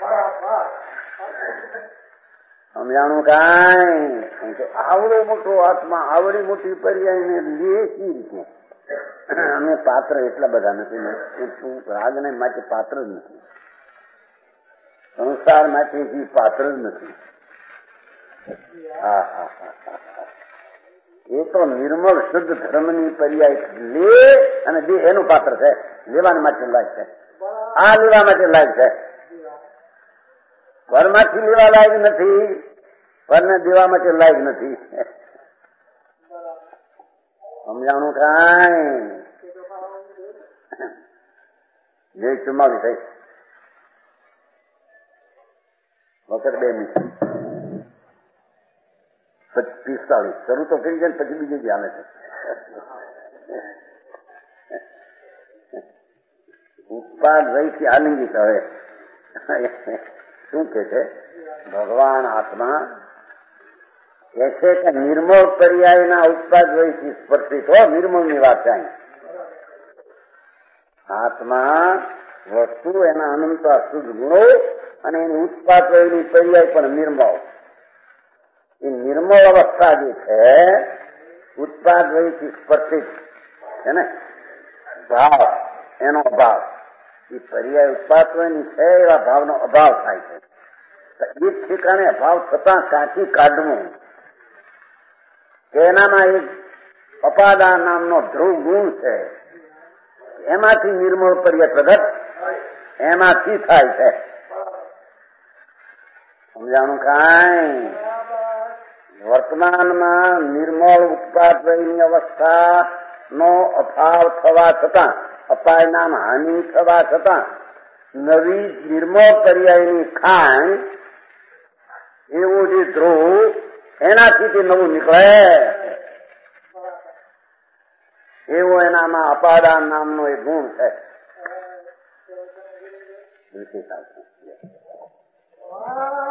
સમજાણું કાંઈ આવડો મોટો આત્મા આવડી મોટી પર્યાયને લે સી રીતે અમે પાત્ર એટલા બધા નથી રાગને માટે પાત્ર જ નથી સંસાર માટે પાત્ર જ નથી. હા હા હા એ તો નિર્મળ શુદ્ધ ધર્મની પર્યાય લે અને દે એનું પાત્ર છે. લેવા માટે લાયક છે. આ લેવા માટે લાયક છે. ઘરમાંથી લેવા લાયક નથી ઘરને દેવા માટે લાયક નથી. સમજાણું કાંઈ જે ચુમ્માવી થઈ વખત બે મિનિટ પિસ્તાળીસ શરૂ તો કરી જાય પછી બીજું જ આવે છે. ઉત્પાદ રહીથી આલિંગિત હવે શું કે છે ભગવાન આત્મા કે છે કે નિર્મળ પર્યાયના ઉત્પાદ વહીથી સ્પર્શિત હો નિર્મળની વાત છે. આત્મા વસ્તુ એના અનંત શુદ્ધ ગુણો અને એની ઉત્પાદ વહીની પર્યાય પણ નિર્મળ. એ નિર્મળ અવસ્થા જે છે ઉત્પાદ વહીથી સ્પર્શિત છે ને ભાવ એનો અભાવ એ પર્યાય ઉત્પાદ વહીની છે એવા ભાવનો અભાવ થાય છે. એક ઠેકાણે અભાવ થતા કાંચી કાઢવું કે એનામાં એક અપાદા નામનો ધ્રુવ ગુણ છે એમાંથી નિર્મળ પર્યાય પ્રગટ એમાંથી થાય છે. સમજાણું કાંઈ વર્તમાનમાં નિર્મળ ઉત્પાદની અવસ્થા નો અભાવ થવા છતાં અપાયનામ હાનિ થવા છતાં નવી નિર્મળ પર્યાયની ખાણ એવું જે ધ્રુવ એનાથી તે નવું નીકળે એવો એનામાં અપાદાન નામનો એક ગુણ છે. Ah